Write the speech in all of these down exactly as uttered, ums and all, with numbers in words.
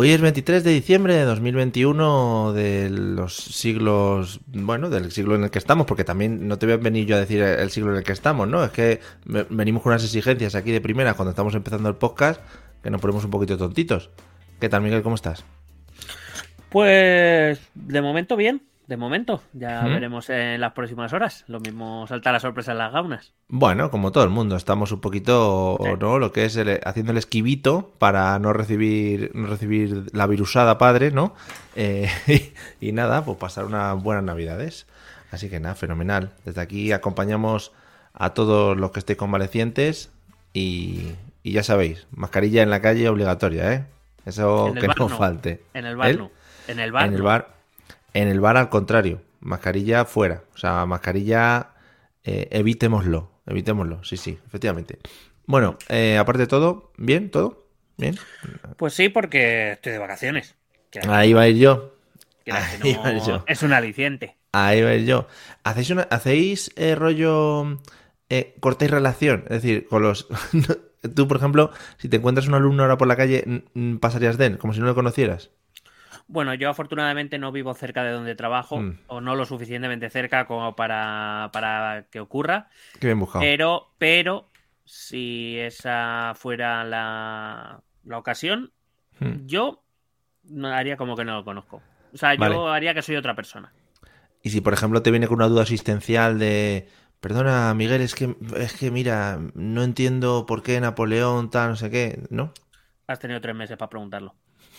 Hoy es veintitrés de diciembre de dos mil veintiuno, de los siglos, bueno, del siglo en el que estamos, porque también no te voy a venir yo a decir el siglo en el que estamos, ¿no? Es que venimos con unas exigencias aquí de primera cuando estamos empezando el podcast que nos ponemos un poquito tontitos. ¿Qué tal, Miguel? ¿Cómo estás? Pues de momento bien, de momento. Ya ¿Mm? veremos en las próximas horas. Lo mismo salta la sorpresa en las gaunas. Bueno, como todo el mundo, estamos un poquito, Sí. ¿no? Lo que es el, haciendo el esquivito para no recibir, no recibir la virusada padre, ¿no? Eh, y, y nada, pues pasar unas buenas navidades. Así que nada, fenomenal. Desde aquí acompañamos a todos los que estéis convalecientes y, y ya sabéis, mascarilla en la calle obligatoria, ¿eh? Eso En el que bar no no. falte. En el bar ¿El? no. En el En bar el no. bar, en el bar al contrario, mascarilla fuera. O sea, mascarilla eh, evitémoslo, evitémoslo, sí, sí, efectivamente. Bueno, eh, aparte de todo, ¿bien? ¿Todo? ¿Bien? Pues sí, porque estoy de vacaciones. Quieras que Ahí no. va a ir yo. Quieras que Ahí va a ir no. yo. Es un aliciente. Ahí va a ir yo. ¿Hacéis, una, ¿hacéis eh, rollo eh, cortéis relación? Es decir, con los... Tú, por ejemplo, si te encuentras un alumno ahora por la calle, n- n- pasarías de él, como si no lo conocieras. Bueno, yo afortunadamente no vivo cerca de donde trabajo, Mm, o no lo suficientemente cerca como para, para que ocurra. qué bien buscado. Pero, pero, si esa fuera la, la ocasión, Mm, yo no haría como que no lo conozco. O sea, vale. yo haría que soy otra persona. Y si, por ejemplo, te viene con una duda existencial de, perdona, Miguel, es que, es que mira, no entiendo por qué Napoleón, tal, no sé qué, ¿no? Has tenido tres meses para preguntarlo.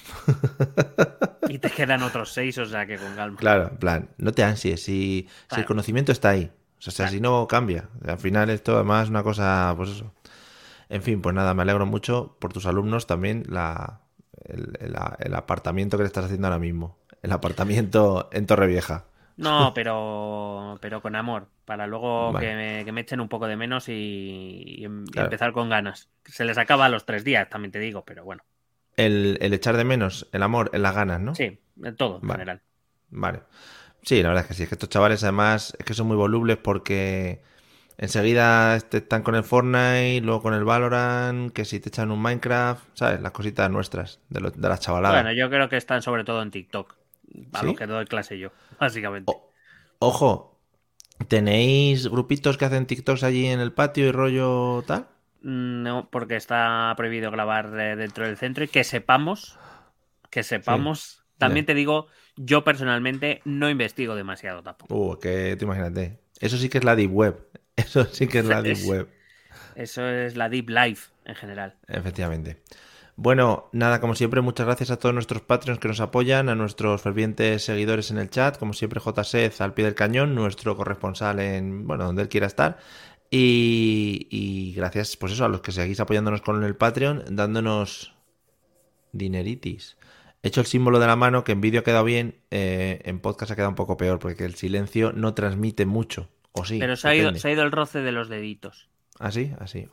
Y te quedan otros seis, o sea que con calma. Claro, en plan, no te ansies, si, si el Claro, conocimiento está ahí. O sea, claro. si no cambia. Al final esto además es una cosa, pues eso. En fin, pues nada, me alegro mucho por tus alumnos también la, el, el- el apartamiento que le estás haciendo ahora mismo. El apartamiento en Torrevieja. No, pero, pero con amor, para luego Vale, que me, que me echen un poco de menos y, y em- y claro. empezar con ganas. Se les acaba a los tres días, también te digo, pero bueno. El, el echar de menos, el amor, en las ganas, ¿no? Sí, en todo en Vale, general. vale. Sí, la verdad es que sí, es que estos chavales además es que son muy volubles porque enseguida este- están con el Fortnite, luego con el Valorant, que si te echan un Minecraft, ¿sabes? Las cositas nuestras, de, lo- de la chavalada. Bueno, yo creo que están sobre todo en TikTok, a los que ¿Sí? doy clase yo, básicamente. O- ojo, ¿tenéis grupitos que hacen TikToks allí en el patio y rollo tal? No, porque está prohibido grabar eh, dentro del centro y que sepamos, que Sí, sepamos, también ya. te digo, yo personalmente no investigo demasiado tampoco. Uh, que tú imagínate. Eso sí que es la Deep Web. Eso sí que es la Deep Es- Web. eso es la deep life en general. Efectivamente. Bueno, nada, como siempre, muchas gracias a todos nuestros Patreons que nos apoyan, a nuestros fervientes seguidores en el chat, como siempre, J. Sez al pie del cañón, nuestro corresponsal en, bueno, donde él quiera estar. Y, y gracias, pues eso, a los que seguís apoyándonos con el Patreon, dándonos dineritis. He hecho el símbolo de la mano, que en vídeo ha quedado bien, eh, en podcast ha quedado un poco peor, porque el silencio no transmite mucho. O sí, Pero se ha ido, depende. se ha ido el roce de los deditos. Así, así.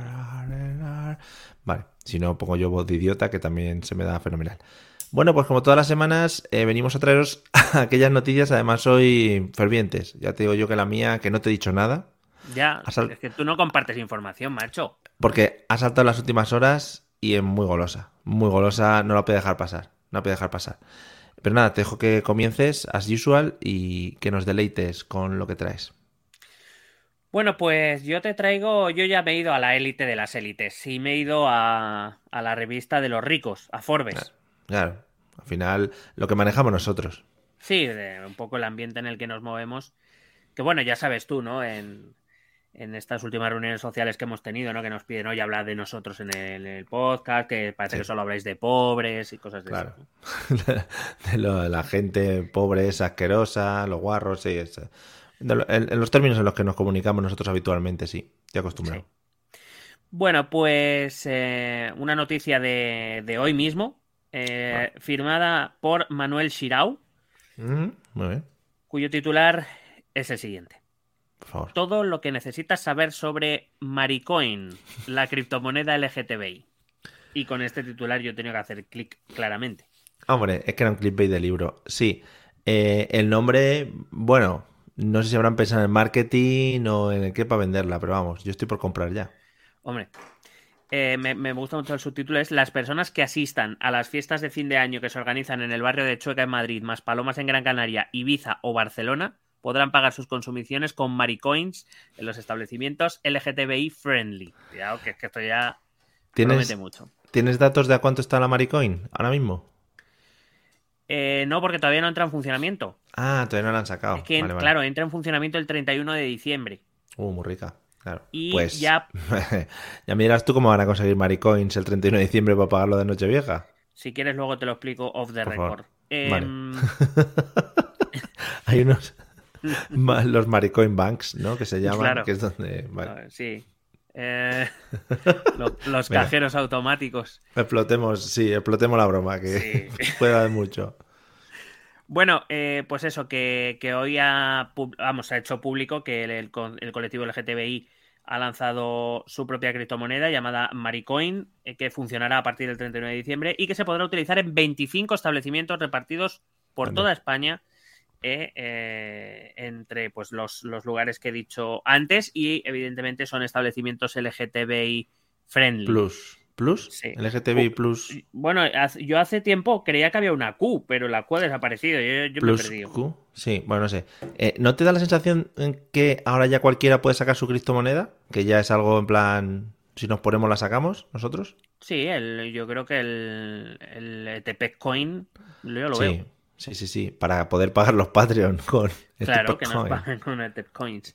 Vale, si no pongo yo voz de idiota, que también se me da fenomenal. Bueno, pues como todas las semanas, eh, venimos a traeros aquellas noticias, además hoy fervientes. Ya te digo yo que la mía, que no te he dicho nada, Ya, ha sal- es que tú no compartes información, macho. porque ha saltado las últimas horas y es muy golosa. Muy golosa, no la puede dejar pasar. No la puede dejar pasar. Pero nada, te dejo que comiences, as usual, y que nos deleites con lo que traes. Bueno, pues yo te traigo, yo ya me he ido a la élite de las élites y me he ido a, a la revista de los ricos, a Claro, Forbes. claro, al final, lo que manejamos nosotros. Sí, de un poco el ambiente en el que nos movemos. Que bueno, ya sabes tú, ¿no? En, en estas últimas reuniones sociales que hemos tenido, ¿no? Que nos piden, oye, hablar de nosotros en el, en el podcast, que parece que Sí. solo habláis de pobres y cosas de esas, Claro. ¿no? De lo- la gente pobre es asquerosa, los guarros, sí. Es, de lo- en, en los términos en los que nos comunicamos nosotros habitualmente, sí. Estoy Sí. acostumbrado. Bueno, pues eh, una noticia de, de hoy mismo, Vale. eh, firmada por Manuel Shirau, Mm, muy bien, cuyo titular es el siguiente. por favor. Todo lo que necesitas saber sobre Maricoin, la criptomoneda L G T B I. Y con este titular yo he tenido que hacer clic claramente. Hombre, es que era un clickbait de libro. Sí. Eh, el nombre, bueno, no sé si habrán pensado en el marketing o en el qué para venderla, pero vamos, yo estoy por comprar ya. Hombre, Eh, me, me gusta mucho el subtítulo, es las personas que asistan a las fiestas de fin de año que se organizan en el barrio de Chueca en Madrid, Maspalomas en Gran Canaria, Ibiza o Barcelona, podrán pagar sus consumiciones con Maricoins en los establecimientos L G T B I friendly. Cuidado, que es que esto ya promete mucho. ¿Tienes datos de a cuánto está la Maricoin ahora mismo? Eh, no, porque todavía no entra en funcionamiento. Ah, todavía no la han sacado. Es que, vale, vale. claro, entra en funcionamiento el treinta y uno de diciembre. Uh, muy rica. Claro. Y pues ya... ya me dirás tú cómo van a conseguir Maricoins el treinta y uno de diciembre para pagarlo de Nochevieja. Si quieres, luego te lo explico off the Por record. Eh... Eh... Vale. Hay unos... los Maricoin Banks, ¿no? Que se llaman, Claro. que es donde... Vale. Sí. Eh... los, los cajeros automáticos. Explotemos, sí, explotemos la broma, que sí. Puede haber mucho. Bueno, eh, pues eso, que, que hoy ha, vamos, ha hecho público que el, el, el colectivo L G T B I ha lanzado su propia criptomoneda llamada Maricoin, eh, que funcionará a partir del treinta y uno de diciembre y que se podrá utilizar en veinticinco establecimientos repartidos por Ande. toda España, eh, eh, entre pues los, los lugares que he dicho antes, y evidentemente son establecimientos L G T B I friendly. Plus. ¿Plus? Sí. L G T B I Plus. Bueno, yo hace tiempo creía que había una Q, pero la Q ha desaparecido. Yo, yo Plus me he perdido. Q. Sí, bueno, no sé. Eh, ¿No te da la sensación en que ahora ya cualquiera puede sacar su criptomoneda? Que ya es algo en plan, si nos ponemos la sacamos nosotros. Sí, el, yo creo que el, el E T P Coin yo lo sí, veo. Sí, sí, sí. Para poder pagar los Patreon con Claro, que nos paguen con E T P Coins.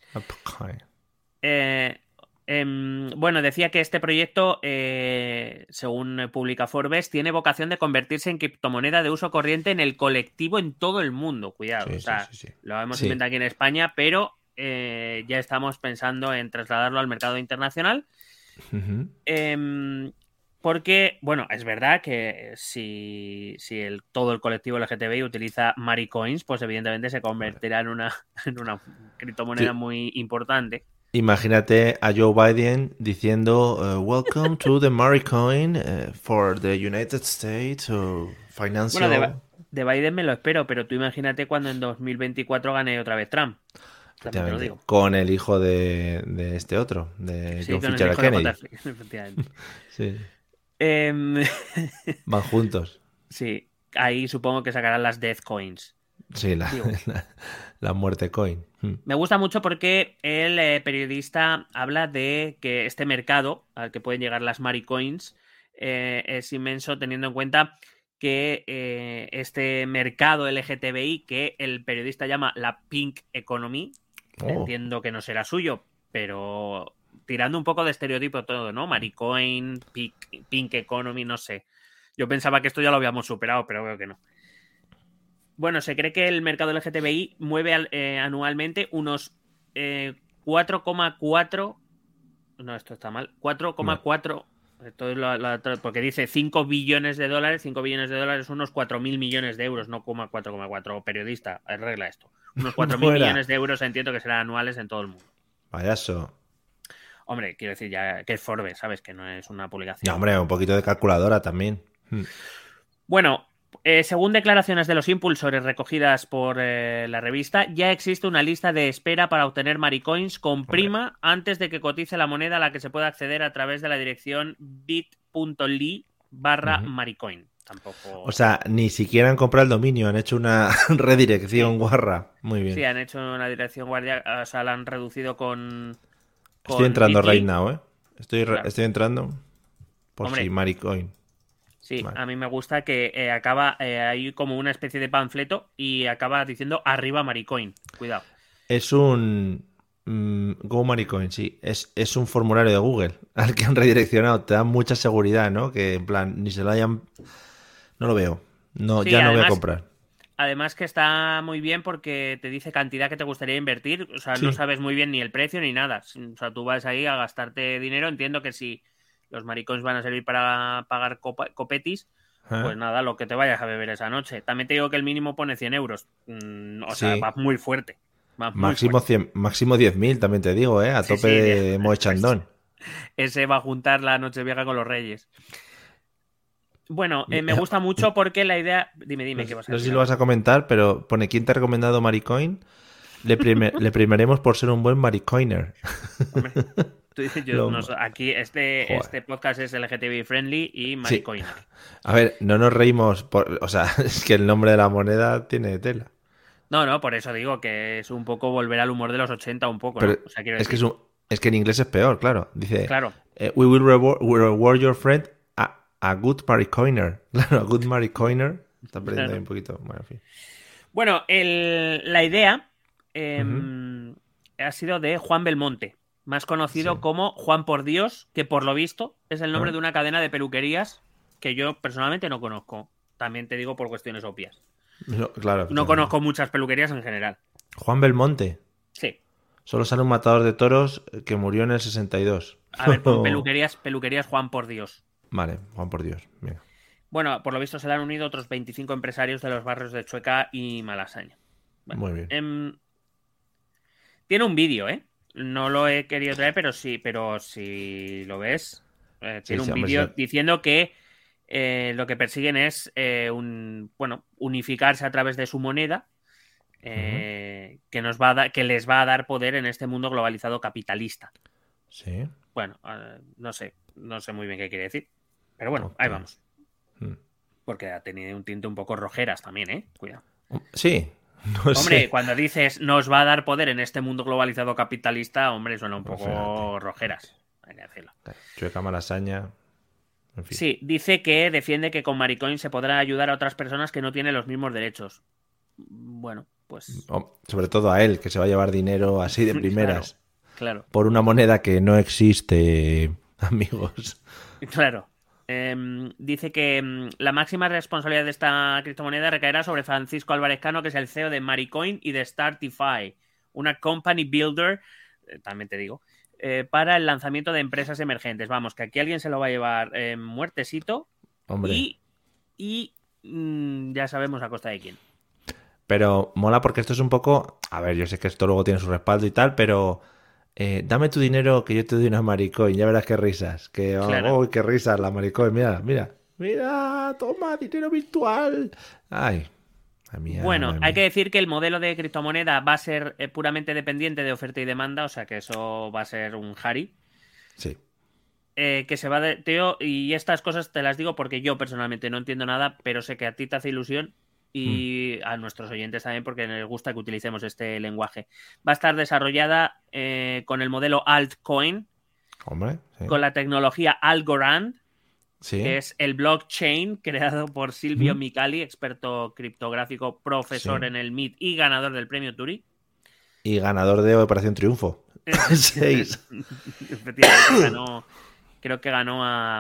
Eh... Eh, bueno, decía que este proyecto, eh, según publica Forbes, tiene vocación de convertirse en criptomoneda de uso corriente en el colectivo en todo el mundo. Cuidado, sí, o sea, sí, sí, sí. lo hemos sí. inventado aquí en España, pero eh, ya estamos pensando en trasladarlo al mercado internacional. Uh-huh. Eh, porque, bueno, es verdad que si, si el, todo el colectivo L G T B I utiliza Maricoins, pues evidentemente se convertirá en una, en una criptomoneda sí. muy importante. Imagínate a Joe Biden diciendo uh, Welcome to the Maricoin uh, for the United States uh, Financial... Bueno, de, de Biden me lo espero, pero tú imagínate cuando en dos mil veinticuatro gane otra vez Trump. Te lo digo. Con el hijo de, de este otro, de sí, John con Fitzgerald el hijo Kennedy. De efectivamente. sí. Eh... Van juntos. Sí, ahí supongo que sacarán las Death Coins. Sí, la, la, la muerte coin. Me gusta mucho porque el eh, periodista habla de que este mercado al que pueden llegar las Maricoins eh, es inmenso, teniendo en cuenta que eh, este mercado L G T B I, que el periodista llama la Pink Economy, oh. entiendo que no será suyo, pero tirando un poco de estereotipo todo, ¿no? Maricoin, Pink, Pink Economy, no sé. Yo pensaba que esto ya lo habíamos superado, pero veo que no. Bueno, se cree que el mercado L G T B I mueve eh, anualmente unos eh, cuatro coma cuatro... No, esto está mal. cuatro coma cuatro... No. Esto es lo, lo, porque dice cinco billones de dólares. cinco billones de dólares, unos cuatro mil millones de euros, no cuatro coma cuatro. Periodista, arregla esto. Unos cuatro mil millones de euros entiendo que serán anuales en todo el mundo. Payaso. Hombre, quiero decir ya que es Forbes, ¿sabes? Que no es una publicación. No, hombre, un poquito de calculadora también. Bueno... Eh, según declaraciones de los impulsores recogidas por eh, la revista, ya existe una lista de espera para obtener Maricoins con prima okay. antes de que cotice la moneda a la que se pueda acceder a través de la dirección bit.ly barra uh-huh. Maricoin. Tampoco... O sea, ni siquiera han comprado el dominio, han hecho una redirección sí. guarra. Muy bien. Sí, han hecho una dirección guardia, o sea, la han reducido con... con Estoy entrando Bitly. right now, ¿eh? Estoy, claro. estoy entrando por Hombre. si Maricoin. Sí, vale. A mí me gusta que eh, acaba, eh, hay como una especie de panfleto y acaba diciendo arriba Maricoin. Cuidado. Es un... Um, Go Maricoin, sí. Es, es un formulario de Google al que han redireccionado. Te da mucha seguridad, ¿no? Que en plan, ni se lo hayan... No lo veo. No, sí, ya además, no voy a comprar. Además que está muy bien porque te dice cantidad que te gustaría invertir. O sea, sí. no sabes muy bien ni el precio ni nada. O sea, tú vas ahí a gastarte dinero. Entiendo que si... los maricoins van a servir para pagar copa, copetis, ¿eh? Pues nada, lo que te vayas a beber esa noche. También te digo que el mínimo pone cien euros. Mm, o sea, sí. va muy fuerte. Va muy máximo, fuerte. cien, máximo diez mil, también te digo, ¿eh? A sí, tope sí, de Moe Chandon. Ese va a juntar la noche vieja con los reyes. Bueno, eh, me gusta mucho porque la idea... Dime, dime, no, ¿qué vas a No decir? sé si lo vas a comentar, pero pone, ¿quién te ha recomendado Maricoin? Le, prime, le primeremos por ser un buen Maricoiner. Hombre. Yo, no, aquí este, este podcast es L G T B friendly y maricoin. Sí. A ver, no nos reímos, por, o sea, es que el nombre de la moneda tiene tela. No, no, por eso digo que es un poco volver al humor de los ochenta un poco, Pero ¿no? O sea, quiero es, decir... que es, un, es que en inglés es peor, claro. Dice, claro. eh, we will reward, we reward your friend a, a good maricoiner. Claro, a good maricoiner. Está perdiendo Claro. ahí un poquito. Bueno, en fin. Bueno, el, la idea eh, Ujú. ha sido de Juan Belmonte, más conocido Sí. como Juan por Dios, que por lo visto es el nombre ¿Ah? de una cadena de peluquerías que yo personalmente no conozco. También te digo por cuestiones obvias. No, claro. No conozco muchas peluquerías en general. Juan Belmonte. Sí. Solo sale un matador de toros que murió en el sesenta y dos. A ver, pon peluquerías, peluquerías Juan por Dios. Vale, Juan por Dios. Venga. Bueno, por lo visto se le han unido otros veinticinco empresarios de los barrios de Chueca y Malasaña. Bueno, Muy bien. Eh, tiene un vídeo, ¿eh? No lo he querido traer, pero sí, pero si lo ves, eh, tiene Sí, sí, un hombre, vídeo sí. diciendo que eh, lo que persiguen es eh, un, bueno, unificarse a través de su moneda, eh, uh-huh. que nos va a da- que les va a dar poder en este mundo globalizado capitalista. Sí. Bueno, uh, no sé, no sé muy bien qué quiere decir, pero bueno, Okay. ahí vamos. Hmm. Porque ha tenido un tinte un poco rojeras también, ¿eh? Cuidado. Sí. No hombre, sé. cuando dices nos va a dar poder en este mundo globalizado capitalista, hombre, suena un poco Fíjate. rojeras. Hay que decirlo. Chueca, Malasaña. En fin. Sí, dice que defiende que con Maricoin se podrá ayudar a otras personas que no tienen los mismos derechos. Bueno, pues. Oh, sobre todo a él, que se va a llevar dinero así de primeras. Claro, claro. Por una moneda que no existe, amigos. Claro. Eh, dice que eh, la máxima responsabilidad de esta criptomoneda recaerá sobre Francisco Álvarez Cano, que es el C E O de Maricoin y de Startify, una company builder, eh, también te digo, eh, para el lanzamiento de empresas emergentes. Vamos, que aquí alguien se lo va a llevar eh, muertecito. Hombre. Y, y mmm, ya sabemos a costa de quién. Pero mola porque esto es un poco... A ver, yo sé que esto luego tiene su respaldo y tal, pero... Eh, dame tu dinero que yo te doy una maricoin. Ya verás qué risas. Que, oh, claro. oh, qué risas la maricoin. Mira, mira. Mira, toma, dinero virtual. Ay. Mía, bueno, mía. hay que decir que el modelo de criptomoneda va a ser eh, puramente dependiente de oferta y demanda. O sea que eso va a ser un Harry. Sí. Eh, que se va de... Teo, y estas cosas te las digo porque yo personalmente no entiendo nada, pero sé que a ti te hace ilusión. Y a nuestros oyentes también, porque les gusta que utilicemos este lenguaje. Va a estar desarrollada eh, con el modelo Altcoin, Hombre, sí. con la tecnología Algorand, sí. que es el blockchain creado por Silvio ¿Mm? Micali, experto criptográfico, profesor sí. en el M I T y ganador del premio Turing. Y ganador de Operación Triunfo. Seis. Efectivamente, ganó, creo que ganó a...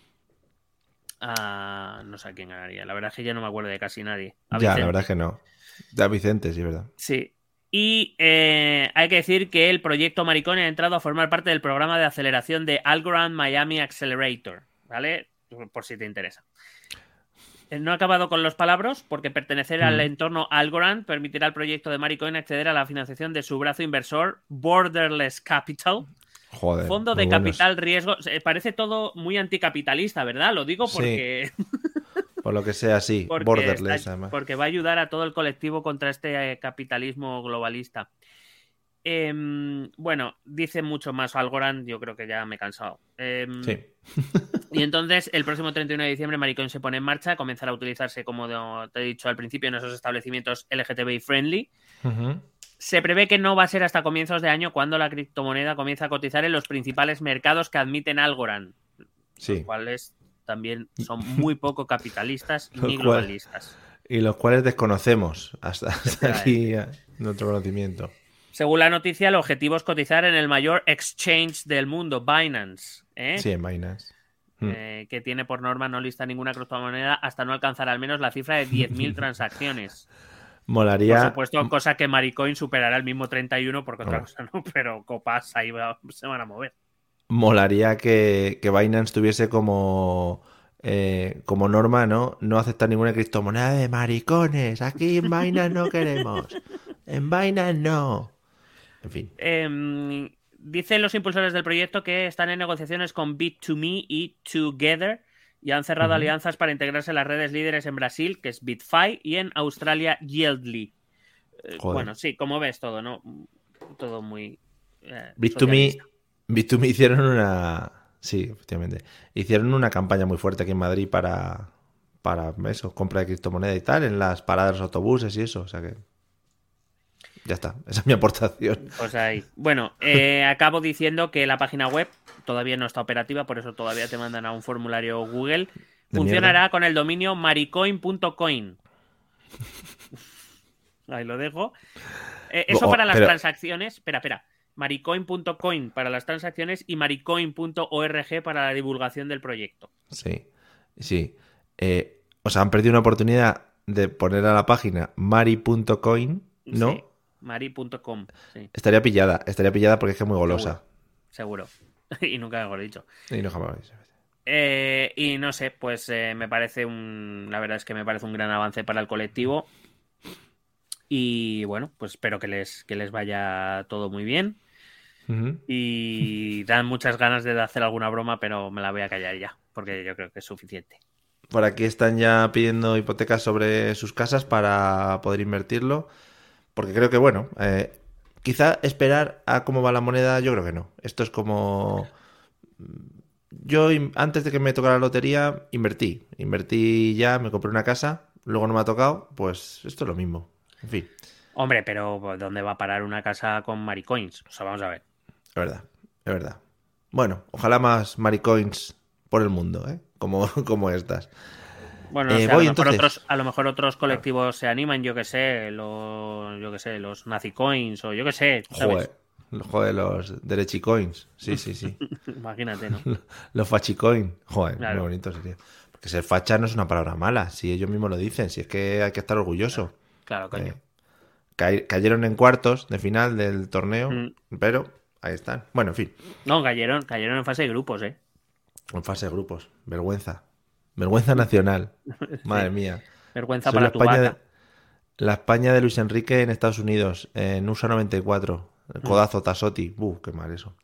Uh, no sé a quién ganaría. La verdad es que ya no me acuerdo de casi nadie. A ya, Vicente. La verdad es que no. De a Vicente, sí, verdad. Sí. Y eh, hay que decir que el proyecto Maricoin ha entrado a formar parte del programa de aceleración de Algorand Miami Accelerator, ¿vale? Por si te interesa. No he acabado con los palabras porque pertenecer mm. al entorno Algorand permitirá al proyecto de Maricoin acceder a la financiación de su brazo inversor Borderless Capital. Joder, Fondo de buenos. capital riesgo. Parece todo muy anticapitalista, ¿verdad? Lo digo porque... Sí. Por lo que sea, sí. porque Borderless, está... además. Porque va a ayudar a todo el colectivo contra este capitalismo globalista. Eh, bueno, dice mucho más Algorand, yo creo que ya me he cansado. Eh, sí. Y entonces, el próximo treinta y uno de diciembre, Maricoin se pone en marcha, comenzará a utilizarse, como te he dicho al principio, en esos establecimientos L G T B I friendly. Uh-huh. Se prevé que no va a ser hasta comienzos de año cuando la criptomoneda comienza a cotizar en los principales mercados que admiten Algorand, sí. los cuales también son muy poco capitalistas ni cual, globalistas. Y los cuales desconocemos hasta, hasta aquí nuestro conocimiento. Según la noticia, el objetivo es cotizar en el mayor exchange del mundo, Binance. ¿eh? Sí, en Binance. Eh, que tiene por norma no lista ninguna criptomoneda hasta no alcanzar al menos la cifra de diez mil transacciones. Molaría. Por supuesto, cosa que Maricoin superará el mismo treinta y uno, porque otra oh. cosa no, pero copas ahí va, se van a mover. Molaría que, que Binance tuviese como, eh, como norma, ¿no? No aceptar ninguna criptomoneda de maricones. Aquí en Binance no queremos. En Binance no. En fin. Eh, dicen los impulsores del proyecto que están en negociaciones con Bit to Me y Together y han cerrado uh-huh. alianzas para integrarse en las redes líderes en Brasil, que es BitFi, y en Australia, Yieldly. Eh, bueno, sí, como ves todo, ¿no? Todo muy... Eh, Bit to Me, Bizum hicieron una... Sí, efectivamente. Hicieron una campaña muy fuerte aquí en Madrid para, para eso, compra de criptomoneda y tal, en las paradas de los autobuses y eso. O sea que... Ya está, esa es mi aportación. Pues ahí. Bueno, eh, acabo diciendo que la página web todavía no está operativa, por eso todavía te mandan a un formulario Google. De Funcionará mierda. con el dominio maricoin punto coin. Ahí lo dejo. Eh, eso Oh, para las pero... transacciones. Espera, espera. maricoin punto coin para las transacciones y maricoin punto org para la divulgación del proyecto. Sí, sí. Eh, o sea, han perdido una oportunidad de poner a la página mari punto coin, ¿no? Sí, mari punto com. Sí, Estaría pillada, estaría pillada porque es que es muy golosa. seguro. seguro. Y nunca mejor dicho. Y no jamás. Eh, y no sé, pues eh, me parece un. La verdad es que me parece un gran avance para el colectivo. Y bueno, pues espero que les, que les vaya todo muy bien. Uh-huh. Y dan muchas ganas de hacer alguna broma, pero me la voy a callar ya, porque yo creo que es suficiente. Por aquí están ya pidiendo hipotecas sobre sus casas para poder invertirlo. Porque creo que, bueno, eh, quizá esperar a cómo va la moneda, yo creo que no. Esto es como... Yo, antes de que me tocara la lotería, invertí. Invertí ya, me compré una casa, luego no me ha tocado, pues esto es lo mismo. En fin. Hombre, pero ¿dónde va a parar una casa con maricoins? O sea, vamos a ver. Es verdad, es verdad. Bueno, ojalá más maricoins por el mundo, ¿eh? Como, como estas. Bueno, no Eh, sé, a lo voy mejor entonces. otros, a lo mejor otros colectivos se animan, yo que sé, los, yo que sé, los nazicoins o yo que sé, ¿sabes? Joder, joder, los derechicoins. Sí, sí, sí. Imagínate, ¿no? Los fachicoin. Joder, muy Claro, bonito sería. Porque ser facha no es una palabra mala, si ellos mismos lo dicen, si es que hay que estar orgulloso. claro, coño. Eh, ca- cayeron en cuartos de final del torneo, Mm. pero ahí están. Bueno, en fin, No, cayeron, cayeron en fase de grupos, ¿eh? en fase de grupos. Vergüenza. Vergüenza nacional. Madre Sí. mía. Vergüenza Soy la para tu España de, vaca. la España de Luis Enrique en Estados Unidos, en U S A noventa y cuatro. El Mm. codazo, Tasotti. Buh, qué mal eso.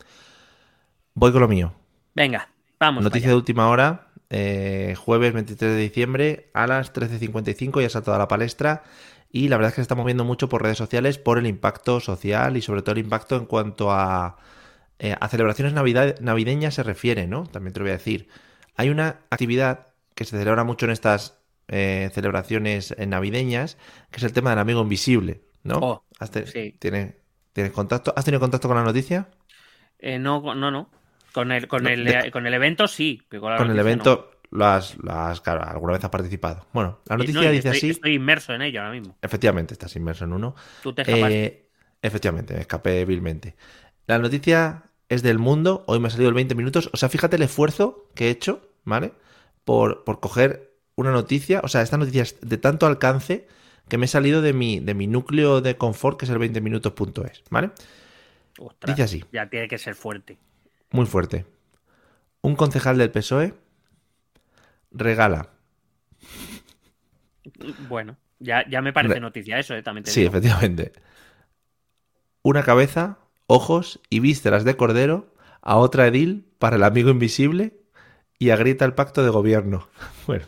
Voy con lo mío. Venga, vamos para Noticia de allá. última hora, eh, jueves veintitrés de diciembre a las trece cincuenta y cinco, ya está toda la palestra. Y la verdad es que se está moviendo mucho por redes sociales por el impacto social y sobre todo el impacto en cuanto a, eh, a celebraciones navidad- navideñas se refiere, ¿no? También te lo voy a decir. Hay una actividad que se celebra mucho en estas eh, celebraciones eh, navideñas, que es el tema del amigo invisible, ¿no? Oh, ¿Has te- sí. ¿Tienes, tienes contacto? ¿Has tenido contacto con la noticia? Eh, no, no, no. Con el, con No, el, de- eh, con el evento sí, pero con la con el noticia no. evento lo has, lo has- claro, alguna vez has participado. Bueno, la Y, no, noticia y dice estoy, así, estoy inmerso en ello ahora mismo. efectivamente, estás inmerso en uno. Tú te escapaste. Eh, efectivamente, me escapé vilmente. La noticia es del Mundo, hoy me ha salido el veinte minutos, o sea, fíjate el esfuerzo que he hecho, ¿vale? Por, por coger una noticia, o sea, esta noticia es de tanto alcance que me he salido de mi, de mi núcleo de confort, que es el veinte minutos punto es, ¿vale? Ostras, Dice así, ya tiene que ser fuerte. muy fuerte. Un concejal del P S O E regala. Bueno, ya, ya me parece re- noticia eso, eh, también te sí, digo. efectivamente. Una cabeza, ojos y vísceras de cordero a otra edil para el amigo invisible y agrieta el pacto de gobierno. Bueno.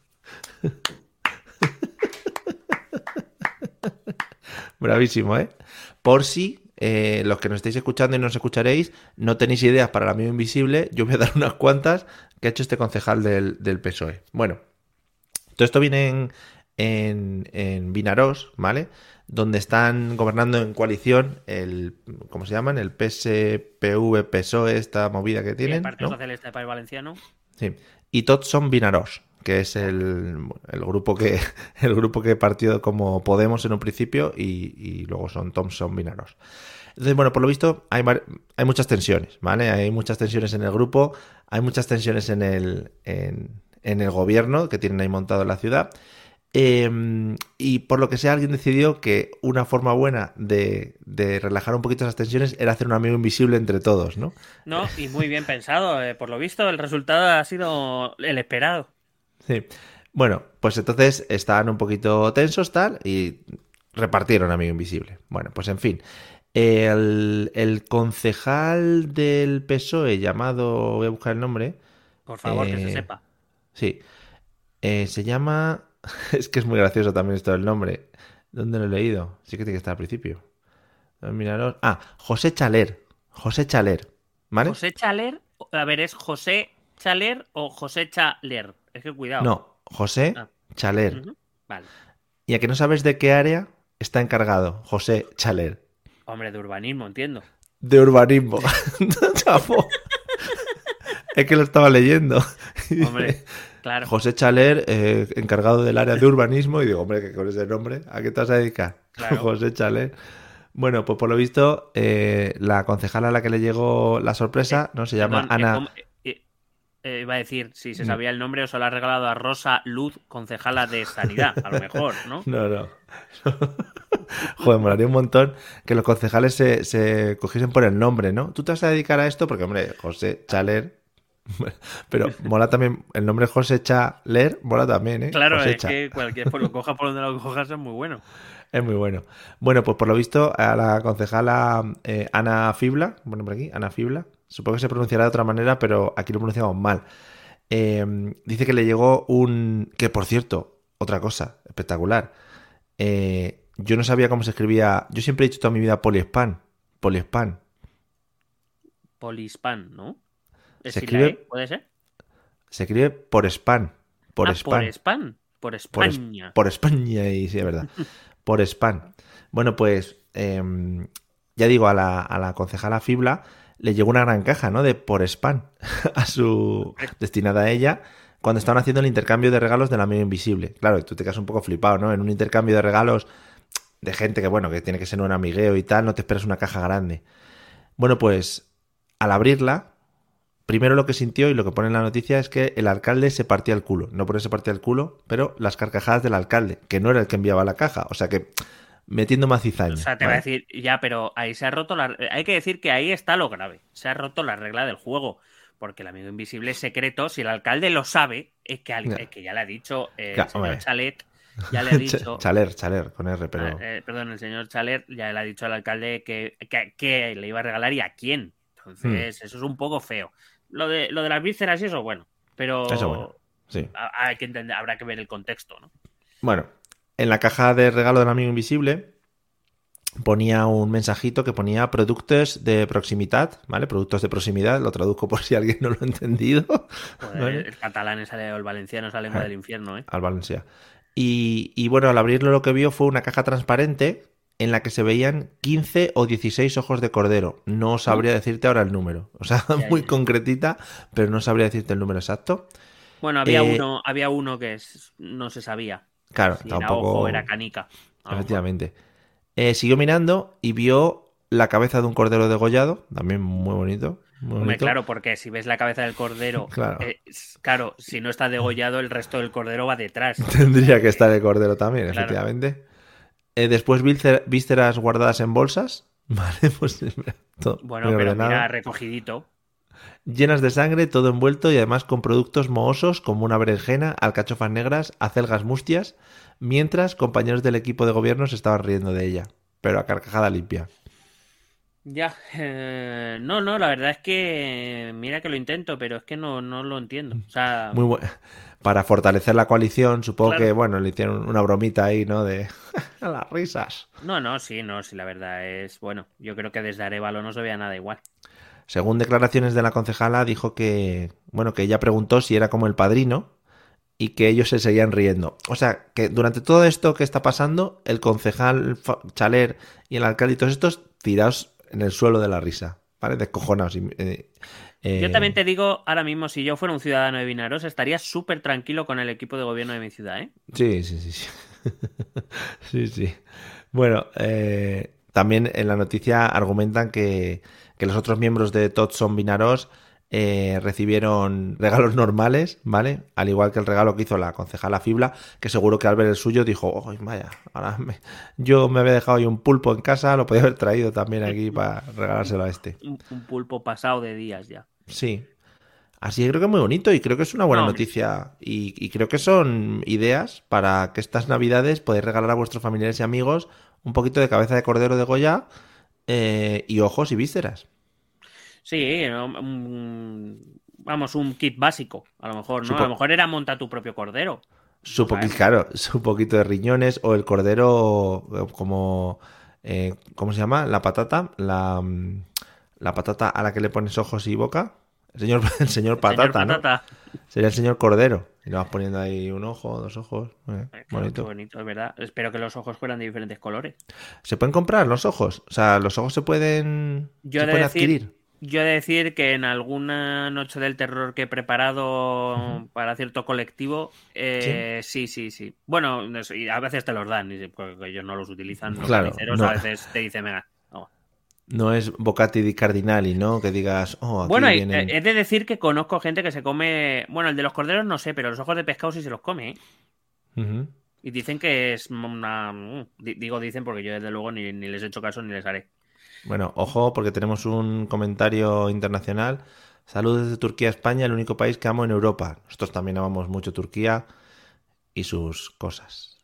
Bravísimo, ¿eh? Por si eh, los que nos estáis escuchando y nos escucharéis no tenéis ideas para el amigo invisible, yo voy a dar unas cuantas que ha hecho este concejal del, del P S O E. Bueno, todo esto viene en, en, en Vinarós, ¿vale? Donde están gobernando en coalición el, ¿cómo se llaman? El P S P V, P S O E, esta movida que Sí, el tienen, Partido ¿no? Socialista del País Valenciano. Sí. Y tots son Vinarós, que es el, el grupo que el grupo que partió como Podemos en un principio y, y luego son Thompson Vinarós. Entonces, bueno, por lo visto hay, hay muchas tensiones, ¿vale? Hay muchas tensiones en el grupo, hay muchas tensiones en el, en, en el gobierno que tienen ahí montado en la ciudad. Eh, y por lo que sea, alguien decidió que una forma buena de, de relajar un poquito esas tensiones era hacer un amigo invisible entre todos, ¿no? No, y muy bien pensado. eh, por lo visto, el resultado ha sido el esperado. Sí. Bueno, pues entonces estaban un poquito tensos, tal, y repartieron amigo invisible. Bueno, pues en fin. El, el concejal del P S O E llamado, voy a buscar el nombre. Por favor, que se eh, sepa. sí. Eh, se llama... Es que es muy gracioso también esto del nombre. ¿Dónde lo he leído? Sí que tiene que estar al principio. Miraros. Ah, José Chaler. José Chaler. ¿vale? José Chaler, a ver, ¿es José Chaler o José Chaler? Es que cuidado. No, José Ah, Chaler. ujú, vale. ¿Y a que no sabes de qué área está encargado José Chaler? Hombre, de urbanismo, entiendo. De urbanismo. Chapo. Es que lo estaba leyendo. Hombre, claro, José Chaler, eh, encargado del área de urbanismo. Y digo, hombre, que con ese nombre, ¿a qué te vas a dedicar? claro. José Chaler. Bueno, pues por lo visto, eh, la concejala a la que le llegó la Eh, sorpresa, ¿no? Se llama perdón, eh, Ana. ¿cómo- eh, eh, eh, iba a decir si se Dime. sabía el nombre o se lo ha regalado a Rosa Luz, concejala de Sanidad, a lo mejor, ¿no? No, no. Joder, molaría un montón que los concejales se, se cogiesen por el nombre, ¿no? Tú te vas a dedicar a esto porque, hombre, José Chaler. Pero mola también, el nombre José Chaler mola también, ¿eh? Claro, José es Cha. que cualquier, por lo coja por donde lo cojas es muy bueno. Es muy bueno. Bueno, pues por lo visto, a la concejala eh, Ana Fibla, bueno, por aquí, Ana Fibla, supongo que se pronunciará de otra manera, pero aquí lo pronunciamos mal. Eh, dice que le llegó un. Que por cierto, otra cosa espectacular. Eh, yo no sabía cómo se escribía. Yo siempre he dicho toda mi vida poliespan. Poliespan. Polispan, ¿no? ¿Es Se sin la E? escribe, ¿Puede ser? se escribe por spam. Por Ah, por spam. Span, por Por, es- España. por España, y sí, es verdad. Por spam. Bueno, pues eh, ya digo, a la, a la concejala Fibla le llegó una gran caja, ¿no? De por spam a su destinada a ella cuando estaban haciendo el intercambio de regalos del amigo invisible. Claro, tú te quedas un poco flipado, ¿no? En un intercambio de regalos de gente que, bueno, que tiene que ser un amigueo y tal, no te esperas una caja grande. Bueno, pues al abrirla, primero lo que sintió y lo que pone en la noticia es que el alcalde se partía el culo. No por eso se partía el culo, pero las carcajadas del alcalde, que no era el que enviaba la caja. O sea que metiendo O macizaña. sea, te va a ¿vale? decir, ya, pero ahí se ha roto la... Hay que decir que ahí está lo grave. Se ha roto la regla del juego. Porque el amigo invisible es secreto. Si el alcalde lo sabe, es que, al- Ya, es que ya le ha dicho eh, el ya, señor hombre. Chalet, ya le ha dicho... Chaler, chaler, con R, ah, pero. eh, perdón, el señor Chalet ya le ha dicho al alcalde que, que, que le iba a regalar y a quién. Hmm, Entonces, eso es un poco feo. Lo de, lo de las vísceras y eso, bueno. eso bueno. Pero Sí. ha- hay que entender, habrá que ver el contexto, ¿no? Bueno, en la caja de regalo del amigo invisible ponía un mensajito que ponía productos de proximidad, ¿vale? Productos de proximidad, lo traduzco por si alguien no lo ha entendido, Joder, ¿vale? el catalán es, o el valenciano es la lengua del infierno, ¿eh? Al Valencia. Y, y bueno, al abrirlo lo que vio fue una caja transparente en la que se veían quince o dieciséis ojos de cordero. No sabría decirte ahora el número. O sea, Ya, muy ya. concretita, pero no sabría decirte el número exacto. Bueno, había Eh, uno, había uno que es- no se sabía claro, si era ojo o era tampoco. canica. A lo mejor. Efectivamente. Eh, siguió mirando y vio la cabeza de un cordero degollado, también muy bonito. Muy Hombre, bonito. claro, porque si ves la cabeza del cordero, Claro. eh, es- claro, si no está degollado, el resto del cordero va detrás. Tendría que estar el cordero también, Claro. efectivamente. Eh, después víscer- vísceras guardadas en bolsas. Vale, pues todo Bueno, muy pero ordenado. mira, recogidito. Llenas de sangre, todo envuelto y además con productos mohosos como una berenjena, alcachofas negras, acelgas mustias, mientras compañeros del equipo de gobierno se estaban riendo de ella, pero a carcajada limpia. Ya, eh, no, no, la verdad es que mira que lo intento, pero es que no, no lo entiendo. O sea, Muy bu- Para fortalecer la coalición, supongo Claro. que, bueno, le hicieron una bromita ahí, ¿no? De las risas. no, no, sí, no, sí, la verdad es, bueno, yo creo que desde Arévalo no se veía nada igual. Según declaraciones de la concejala, dijo que, bueno, que ella preguntó si era como el padrino y que ellos se seguían riendo. O sea, que durante todo esto que está pasando, el concejal Fa- Chaler y el alcalde y todos estos tirados en el suelo de la risa, ¿vale? Descojonados. y, eh, eh, Yo también te digo, ahora mismo, si yo fuera un ciudadano de Vinaros, estaría súper tranquilo con el equipo de gobierno de mi ciudad, ¿eh? Sí, sí, sí, sí. Sí, sí. Bueno, eh, también en la noticia argumentan que, que los otros miembros de Tots son Vinaros eh, recibieron regalos normales, ¿vale? Al igual que el regalo que hizo la concejala Fibla, que seguro que al ver el suyo dijo, ¡ay, vaya! Ahora me- yo me había dejado ahí un pulpo en casa, lo podía haber traído también aquí para regalárselo a este. Un, un pulpo pasado de días ya. Sí. Así que creo que es muy bonito y creo que es una buena No, hombre. noticia y, y creo que son ideas para que estas navidades podáis regalar a vuestros familiares y amigos un poquito de cabeza de cordero de Goya eh, y ojos y vísceras. Sí, ¿no? Un- vamos, un kit básico, a lo mejor, ¿no? Supo- A lo mejor era monta tu propio cordero. Su No poquito, sabemos. claro, su poquito de riñones o el cordero eh, como... eh, ¿cómo se llama? La patata, la, mm, La patata a la que le pones ojos y boca. El señor, el señor El patata, señor ¿no? patata. Sería el señor cordero. Y le vas poniendo ahí un ojo, dos ojos. Eh, Eh, Claro, qué bonito. bonito, es verdad. Espero que los ojos fueran de diferentes colores. ¿Se pueden comprar los ojos? O sea, los ojos se pueden. Yo Se he de pueden decir, adquirir. yo he de decir que en alguna noche del terror que he Ujú. preparado para cierto colectivo, Sí. eh, sí, sí, sí. Bueno, no sé, y a veces te los dan, y porque ellos no los utilizan, los Claro, carniceros a no, veces te dicen, venga, toma. no es Bocati di Cardinali, ¿no? Que digas, oh, Bueno, aquí hay- eh, vienen. he de decir que conozco gente que se come. Bueno, el de los corderos no sé, pero los ojos de pescado sí se los come, ¿eh? Ujú. Y dicen que es una. di- Digo, dicen porque yo desde luego ni, ni les he hecho caso ni les haré. Bueno, ojo, porque tenemos un comentario internacional. Saludos desde Turquía a España, el único país que amo en Europa. Nosotros también amamos mucho Turquía y sus cosas.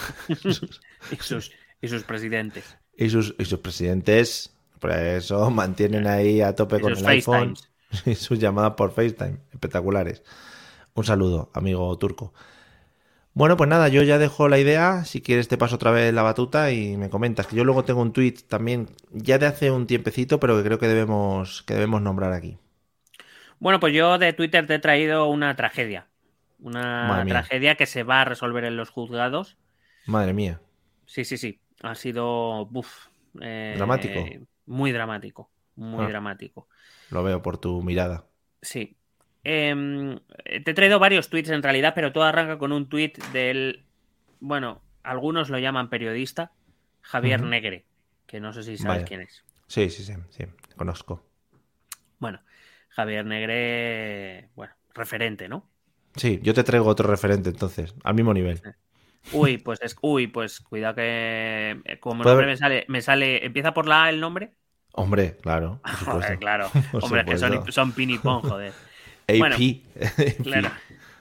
Y sus, y sus presidentes. Y sus, y sus presidentes, por eso mantienen ahí a tope Y con sus el iPhone FaceTimes. y sus llamadas por FaceTime. Espectaculares. Un saludo, amigo turco. Bueno, pues nada, yo ya dejo la idea. Si quieres te paso otra vez la batuta y me comentas. Que yo luego tengo un tweet también ya de hace un tiempecito, pero que creo que debemos, que debemos nombrar aquí. Bueno, pues yo de Twitter te he traído una tragedia. Madre Una mía, tragedia que se va a resolver en los juzgados. madre mía. Sí, sí, sí. Ha sido buf, Dramático. eh, muy dramático. Muy Ah, dramático. lo veo por tu mirada. Sí. Em, te he traído varios tweets en realidad, pero todo arranca con un tweet del. Bueno, algunos lo llaman periodista, Javier Ujú. Negre, que no sé si sabes Vaya. quién es. Sí, sí, sí, sí, conozco. Bueno, Javier Negre, bueno, referente, ¿no? Sí, yo te traigo otro referente entonces, al mismo nivel. Uy, pues es, uy, pues cuidado que eh, como Puede nombre haber... me sale, me sale, empieza por la A el nombre. Hombre, claro, por Joder, supuesto. claro. Por Hombre, es que son, supuesto. son pin y pon, joder. Bueno, A P. claro. A P.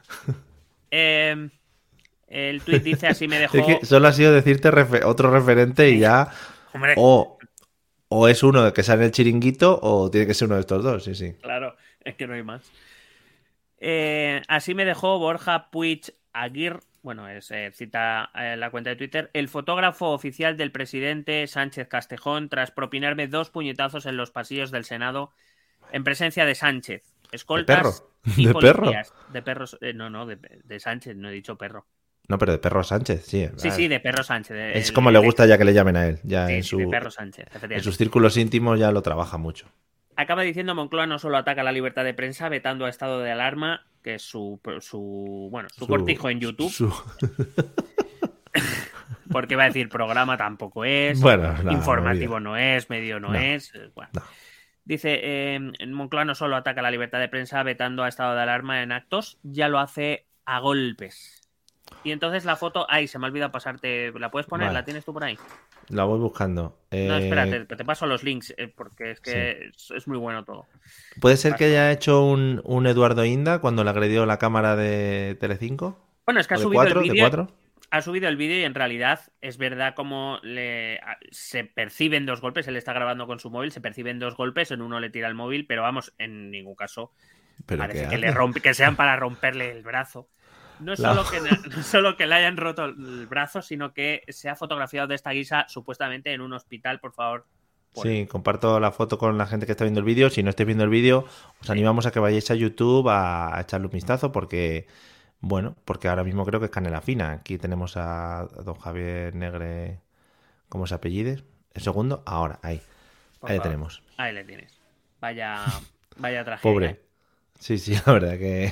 Em, el tuit dice así me Es que dejó. solo ha sido decirte refe- otro referente y ya. Hombre, O, o es uno que sale en el chiringuito o tiene que ser uno de estos dos, sí, sí. claro, es que no hay más. Eh, así me dejó Borja Puig Aguirre, bueno, es, eh, cita eh, la cuenta de Twitter, el fotógrafo oficial del presidente Sánchez Castejón tras propinarme dos puñetazos en los pasillos del Senado en presencia de Sánchez, ¿De perro? escoltas y ¿De perro? policías. De perros, eh, no, no, de, de Sánchez, no he dicho perro. No, pero de perro Sánchez, sí. Sí, sí, de perro Sánchez. Es El, como le el ex- gusta ya que le llamen a él. Ya sí, en sí, de su, perro Sánchez, en sus efectivamente. círculos íntimos ya lo trabaja mucho. Acaba diciendo Moncloa no solo ataca la libertad de prensa vetando a estado de alarma, que es su, su bueno, su Su, cortijo en YouTube, su... porque va a decir programa tampoco es, Bueno, no, no informativo olvida. no es, medio no No, es. eh, Bueno. no. Dice, eh, Moncloa no solo ataca la libertad de prensa vetando a estado de alarma en actos, ya lo hace a golpes. Y entonces la foto, ay, se me ha olvidado pasarte, ¿la puedes poner? ¿La Vale, tienes tú por ahí? la voy buscando. No, Eh, espérate, te paso los links, eh, porque es sí. que es, es muy bueno todo. ¿Puede Te ser que paso. haya hecho un, un Eduardo Inda cuando le agredió la cámara de Telecinco? Bueno, es que ha ¿O de subido el cuatro? ¿De vídeo, cuatro? ha subido el vídeo y en realidad es verdad como le, a- se perciben dos golpes, él está grabando con su móvil, se perciben dos golpes, en uno le tira el móvil, pero vamos, en ningún caso ¿Pero qué parece que le hace? rompe, que sean para romperle el brazo. No es La- solo que, no es solo que le hayan roto el brazo, sino que se ha fotografiado de esta guisa supuestamente en un hospital, por favor. Ponlo. Sí, comparto la foto con la gente que está viendo el vídeo. Si no estáis viendo el vídeo, os Sí. animamos a que vayáis a YouTube a, a echarle un vistazo porque, bueno, porque ahora mismo creo que es canela fina. Aquí tenemos a, a don Javier Negre, ¿cómo se apellide? El segundo, ahora, ahí. Por Ahí le favor. tenemos. Ahí le tienes. Vaya, vaya tragedia, ¿eh? Pobre. Sí, sí, la verdad que...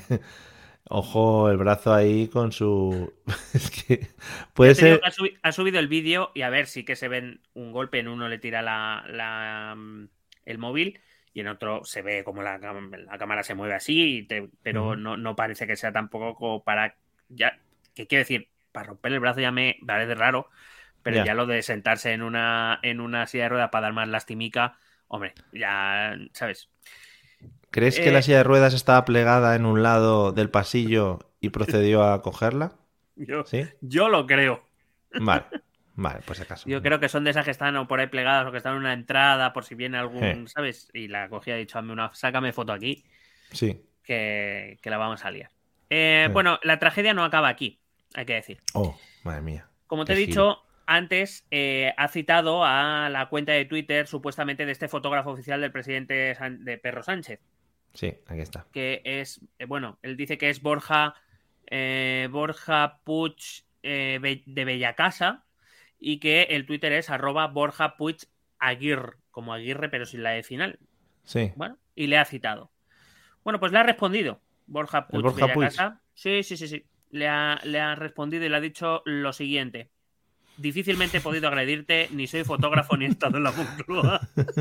Ojo, el brazo ahí con su... Es que puede Ya te digo ser... que ha, subi- ha subido el vídeo y a ver, sí que se ven un golpe, en uno le tira la, la, mm, el móvil y en otro se ve como la, cam- la cámara se mueve así, y te- pero Ujú. no, no parece que sea tampoco como para... Ya, ¿qué quiero decir? Para romper el brazo ya me parece raro, pero ya Ya. lo de sentarse en una, en una silla de ruedas para dar más lastimica, hombre, ya, ¿sabes? ¿Crees que la Eh, silla de ruedas estaba plegada en un lado del pasillo y procedió a cogerla? yo, ¿Sí? yo lo creo. Vale, vale, pues acaso. Yo creo que son de esas que están o por ahí plegadas o que están en una entrada por si viene Eh, algún, ¿sabes? Y la cogí y ha dicho, hazme una, sácame foto aquí, sí. que, que la vamos a liar. Eh, Eh. bueno, la tragedia no acaba aquí, hay que decir. Oh, madre mía. Como te Qué he giro. dicho, antes eh, ha citado a la cuenta de Twitter supuestamente de este fotógrafo oficial del presidente San- de Pedro Sánchez. Sí, aquí está. Que es, eh, bueno, él dice que es Borja, eh, Borja Puig eh, Be- de Bellacasa y que el Twitter es arroba Borja Puig Aguirre, como Aguirre pero sin la E final. Sí. Bueno, y le ha citado. Bueno, pues le ha respondido Borja El Puig Borja Puig. Bellacasa. Sí, sí, sí, sí. Le ha, le ha respondido y le ha dicho lo siguiente. Difícilmente he podido agredirte, ni soy fotógrafo ni he estado en la Moncloa.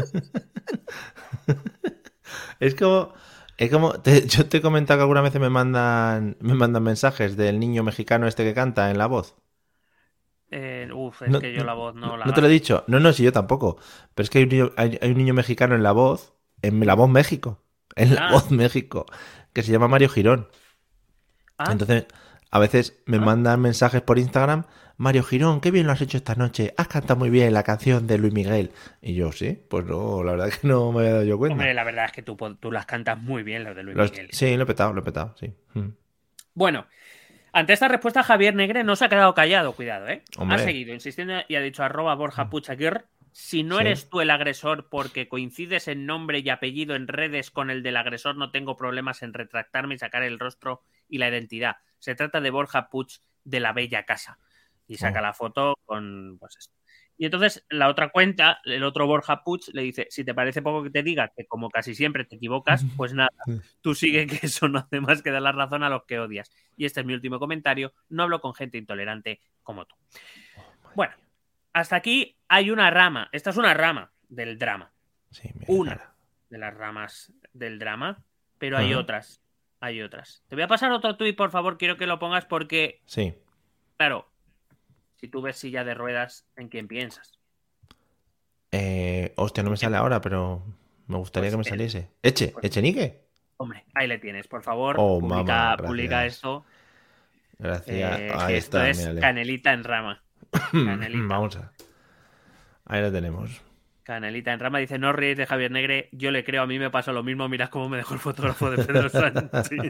Es como... Es como te- yo te he comentado que alguna vez me mandan, me mandan mensajes del niño mexicano este que canta en La Voz. Eh, uf, es No, que yo no, la voz no no- la no te lo he agarro. dicho. No, no, si yo tampoco. Pero es que hay un niño, hay, hay un niño mexicano en La Voz, en La Voz México. En La Ah, Voz México. Que se llama Mario Girón. ah, Entonces, a veces me ah. mandan mensajes por Instagram. Mario Girón, qué bien lo has hecho esta noche. Has cantado muy bien la canción de Luis Miguel. Y yo, sí, pues no, la verdad es que no me había dado yo cuenta. Hombre, la verdad es que tú, po- tú las cantas muy bien, las de Luis Los- Miguel. sí, lo he petado, lo he petado, sí. Mm. Bueno, ante esta respuesta, Javier Negre no se ha quedado callado, cuidado, ¿eh? Hombre. Ha seguido insistiendo y ha dicho arroba Borja Puig Aguirre. Si no Sí. eres tú el agresor porque coincides en nombre y apellido en redes con el del agresor, no tengo problemas en retractarme y sacar el rostro y la identidad. Se trata de Borja Puig de la Bella Casa. Y saca Oh. la foto con pues esto. Y entonces la otra cuenta, el otro Borja Puig, le dice, si te parece poco que te diga que como casi siempre te equivocas, pues nada, tú sigue que eso no hace más que dar la razón a los que odias. Y este es mi último comentario, no hablo con gente intolerante como tú. Bueno, hasta aquí hay una rama, esta es una rama del drama, Sí, mira, una cara. de las ramas del drama, pero hay Ajá. otras, hay otras. Te voy a pasar otro tuit, por favor, quiero que lo pongas porque, Sí. claro, si tú ves silla de ruedas, ¿en quién piensas? Eh, hostia, no me sale ahora, pero me gustaría Pues que me él. saliese. Eche, Pues- Echenique. Hombre, ahí le tienes, por favor, Oh, publica, mamá, gracias. publica esto, Gracias. eh, Ahí que está, esto es mírale. canelita en rama. Canelita. Vamos a. Ahí lo tenemos. Canelita en rama dice, no os reír de Javier Negre, yo le creo, a mí me pasó lo mismo, mirad cómo me dejó el fotógrafo de Pedro Sánchez.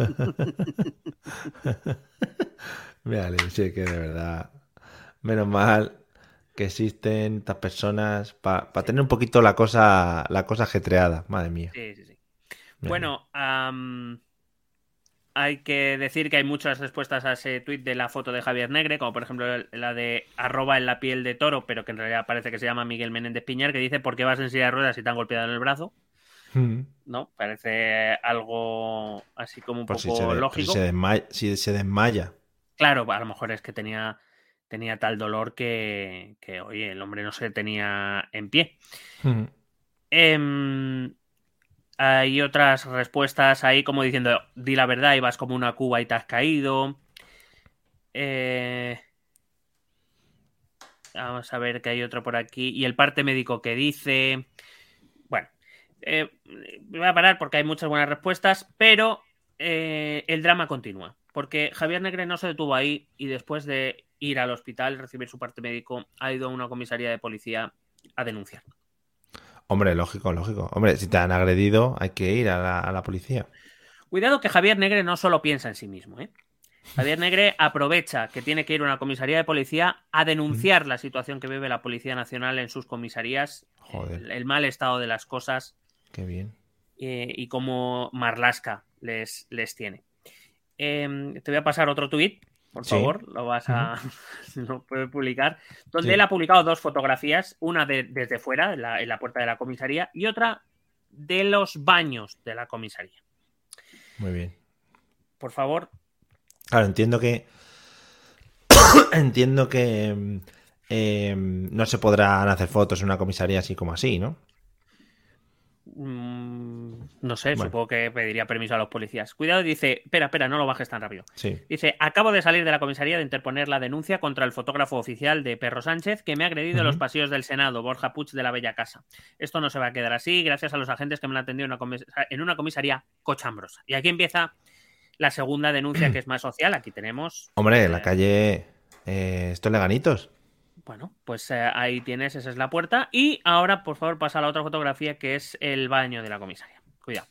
Mírale, sí, que de verdad. Menos mal que existen estas personas para Sí. tener un poquito la cosa, la cosa ajetreada. Madre mía. Sí, sí, sí. Mírale. Bueno, am, hay que decir que hay muchas respuestas a ese tuit de la foto de Javier Negre, como por ejemplo la de arroba en la piel de toro, pero que en realidad parece que se llama Miguel Menéndez Piñar, que dice, ¿por qué vas en silla de ruedas si te han golpeado en el brazo? Mm. ¿No? Parece algo así como un Pues si poco se, de- pues si lógico. se desmaya, si se desmaya. Claro, a lo mejor es que tenía, tenía tal dolor que, que, oye, el hombre no se tenía en pie. Mm. Em, hay otras respuestas ahí como diciendo, di la verdad, ibas como una cuba y te has caído. Eh, vamos a ver que hay otro por aquí. Y el parte médico que dice... Bueno, eh, me voy a parar porque hay muchas buenas respuestas, pero eh, el drama continúa. Porque Javier Negre no se detuvo ahí y después de ir al hospital, recibir su parte médico, ha ido a una comisaría de policía a denunciar. Hombre, lógico, lógico. Hombre, si te han agredido, hay que ir a la, a la policía. Cuidado que Javier Negre no solo piensa en sí mismo, ¿eh? Javier Negre aprovecha que tiene que ir a una comisaría de policía a denunciar la situación que vive la Policía Nacional en sus comisarías, Joder. el, el mal estado de las cosas Qué bien. eh, y cómo Marlaska les, les tiene. Eh, te voy a pasar otro tuit, por Sí. favor, lo vas a lo puedes publicar, donde Sí. él ha publicado dos fotografías, una de, desde fuera, en la, en la puerta de la comisaría, y otra de los baños de la comisaría. Muy bien. Por favor. Claro, entiendo que. entiendo que. mm, eh, no se podrán hacer fotos en una comisaría así como así, ¿no? Mm, no sé, Bueno. supongo que pediría permiso a los policías. Cuidado, dice, espera, espera, no lo bajes tan rápido. Sí. Dice, acabo de salir de la comisaría de interponer la denuncia contra el fotógrafo oficial de Perro Sánchez que me ha agredido en los Ujú. pasillos del Senado, Borja Puig de la Bella Casa. Esto no se va a quedar así, gracias a los agentes que me han atendido en una, comis- en una comisaría cochambrosa. Y aquí empieza la segunda denuncia, que es más social. Aquí tenemos... Hombre, eh, la calle. Eh, estos leganitos. Bueno, pues eh, ahí tienes, esa es la puerta. Y ahora, por favor, pasa a la otra fotografía, que es el baño de la comisaría. Cuidado.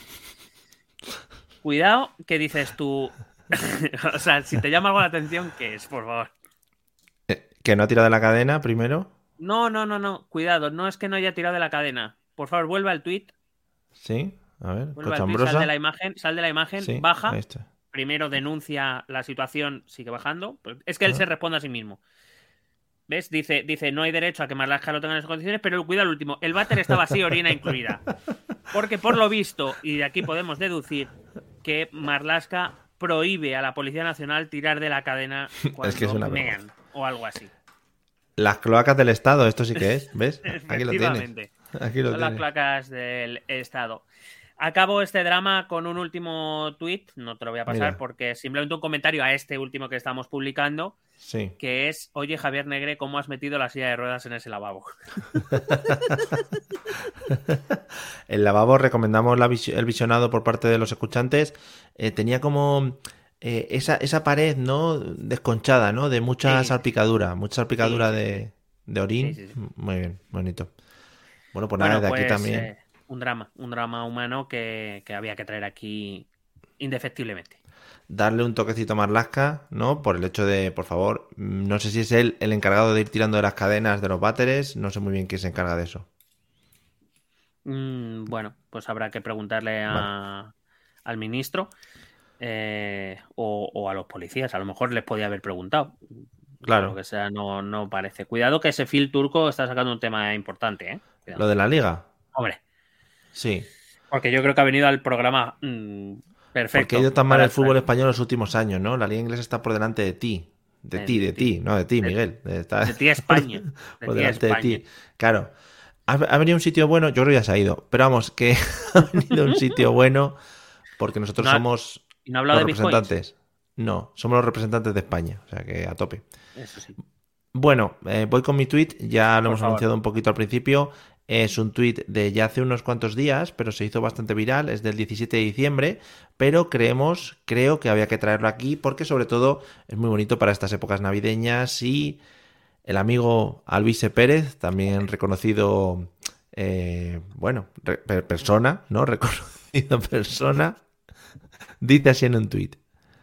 Cuidado, ¿qué dices tú? O sea, si te llama algo la atención, ¿qué es, por favor? Eh, ¿Que no ha tirado de la cadena primero? No, no, no, no. Cuidado, no es que no haya tirado de la cadena. Por favor, vuelve al tweet. Sí, a ver, Vuelve al tweet, sal de la cochambrosa. imagen, sal de la imagen, Sí, ahí baja. está. Primero denuncia la situación, sigue bajando. Es que él Ah. se responde a sí mismo. ¿Ves? Dice, dice, no hay derecho a que Marlaska lo tenga en esas condiciones, pero cuidado el último. El váter está vacío, orina incluida. Porque por lo visto, y de aquí podemos deducir, que Marlaska prohíbe a la Policía Nacional tirar de la cadena cuando Es que es una mean vergüenza. o algo así. Las cloacas del Estado, esto sí que es, ¿ves? Aquí lo tienes. Efectivamente. Aquí lo Son las tienes. placas del Estado. Acabo este drama con un último tweet, no te lo voy a pasar Mira, porque es simplemente un comentario a este último que estamos publicando, sí. que es, oye Javier Negre, ¿cómo has metido la silla de ruedas en ese lavabo? El lavabo, recomendamos la vis- el visionado por parte de los escuchantes. Eh, tenía como eh, esa, esa pared, ¿no? Desconchada, ¿no? De mucha Sí, sí, sí. salpicadura, mucha salpicadura Sí, sí, de, sí. de Sí, orín. sí, sí. Muy bien, bonito. Bueno, pues nada, Bueno, de aquí pues también. eh, un drama, un drama humano que, que había que traer aquí indefectiblemente. Darle un toquecito más lasca, ¿no? Por el hecho de, por favor, mm, no sé si es él el encargado de ir tirando de las cadenas de los váteres, no sé muy bien quién se encarga de eso. Mm, bueno, pues habrá que preguntarle Vale, a, al ministro eh, o, o a los policías. A lo mejor les podía haber preguntado. Por lo claro. que sea, no, no parece. Cuidado que ese Phil Turco está sacando un tema importante, ¿eh? Lo Cuidado. de la liga, Hombre, sí. porque yo creo que ha venido al programa mm, Porque ha ido perfecto tan mal para el fútbol traer. español en los últimos años, ¿no? La liga inglesa está por delante de ti. De De, ti, de de ti, ti, no de ti, de, Miguel. Está de ti a por, España. De por ti a delante de España. ti. Claro. Ha, ha venido un sitio bueno, yo creo que ya se ha ido. Pero vamos, que ha venido un sitio bueno porque nosotros No ha, somos y no ha hablado los de bitcoins. representantes. No, somos los representantes de España. O sea que a tope. Eso sí, Bueno, eh, voy con mi tweet, ya lo por hemos favor. anunciado un poquito al principio. Es un tweet de ya hace unos cuantos días, pero se hizo bastante viral, es del diecisiete de diciembre, pero creemos, creo que había que traerlo aquí porque sobre todo es muy bonito para estas épocas navideñas y el amigo Alvise Pérez, también reconocido, eh, bueno, re- per- persona, ¿no? Reconocido persona, dice así en un tweet.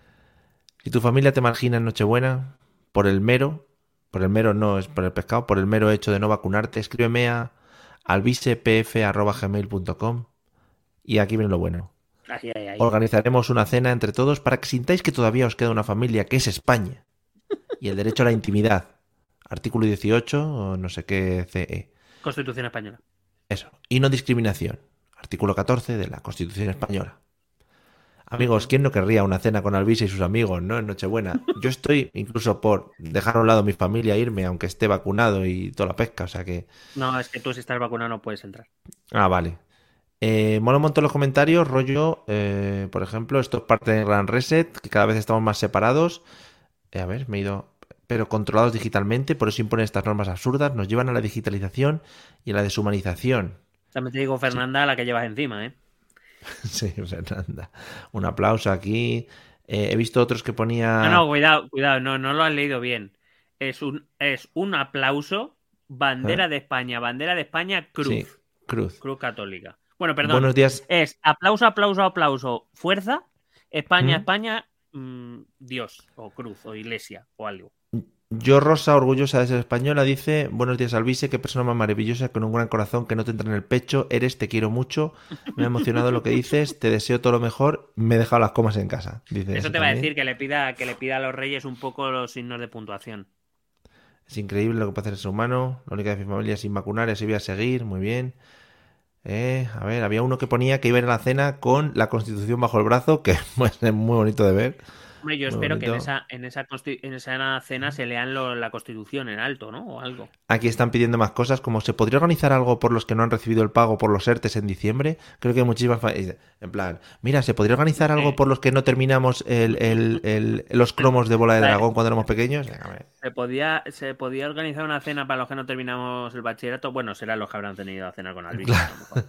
Si tu familia te margina en Nochebuena por el mero, por el mero no es por el pescado, por el mero hecho de no vacunarte, escríbeme a alvisepf arroba gmail punto com y aquí viene lo bueno. Ay, ay, ay. Organizaremos una cena entre todos para que sintáis que todavía os queda una familia que es España y el derecho a la intimidad. Artículo dieciocho o no sé qué C E. Constitución española. Eso. Y no discriminación. Artículo catorce de la Constitución española. Amigos, ¿quién no querría una cena con Alvise y sus amigos, no? En Nochebuena. Yo estoy incluso por dejar a un lado mi familia e irme, aunque esté vacunado y toda la pesca, o sea que... No, es que tú si estás vacunado no puedes entrar. Ah, vale. Eh, mola un montón los comentarios, rollo, eh, por ejemplo, esto es parte del Gran Reset, que cada vez estamos más separados. Eh, a ver, me he ido... Pero controlados digitalmente, por eso imponen estas normas absurdas, nos llevan a la digitalización y a la deshumanización. También te digo, Sí, Fernanda, la que llevas encima, ¿eh? sí, Fernanda. Un aplauso aquí. Eh, he visto otros que No, no, ponía... cuidado, cuidado, no, no lo has leído bien. Es un, es un aplauso, ¿Eh? bandera de España, bandera de España, Sí, cruz, Cruz. cruz católica. Bueno, perdón, Buenos días. es aplauso, aplauso, aplauso, fuerza, España, ¿Mm? España, mmm, Dios, o cruz, o iglesia, o algo. Yo, Rosa, orgullosa de ser española, dice: buenos días, Alvise, qué persona más maravillosa, con un gran corazón que no te entra en el pecho. Eres, te quiero mucho. Me ha emocionado lo que dices, te deseo todo lo mejor. Me he dejado las comas en casa. Dice Eso eso te va a también. decir que le pida, que le pida a los reyes un poco los signos de puntuación. Es increíble lo que puede hacer el ser humano. La única de mi familia sin vacunar, y así voy a seguir. Muy bien. Eh, a ver, había uno que ponía que iba a ir a la cena con la Constitución bajo el brazo, que pues, es muy bonito de ver. Hombre, yo Muy espero que en bonito. esa, en esa, consti- en esa cena se lean lo- la Constitución en alto, ¿no? O algo. Aquí están pidiendo más cosas, como ¿se podría organizar algo por los que no han recibido el pago por los ERTES en diciembre? Creo que hay muchísimas... fa- En plan, mira, ¿se podría organizar algo Eh, por los que no terminamos el, el- el- los cromos de bola de vale, dragón cuando éramos pequeños? Venga, a ver. Se podía, se podía organizar una cena para los que no terminamos el bachillerato. Bueno, serán los que habrán tenido a cenar con Alvise, a lo mejor.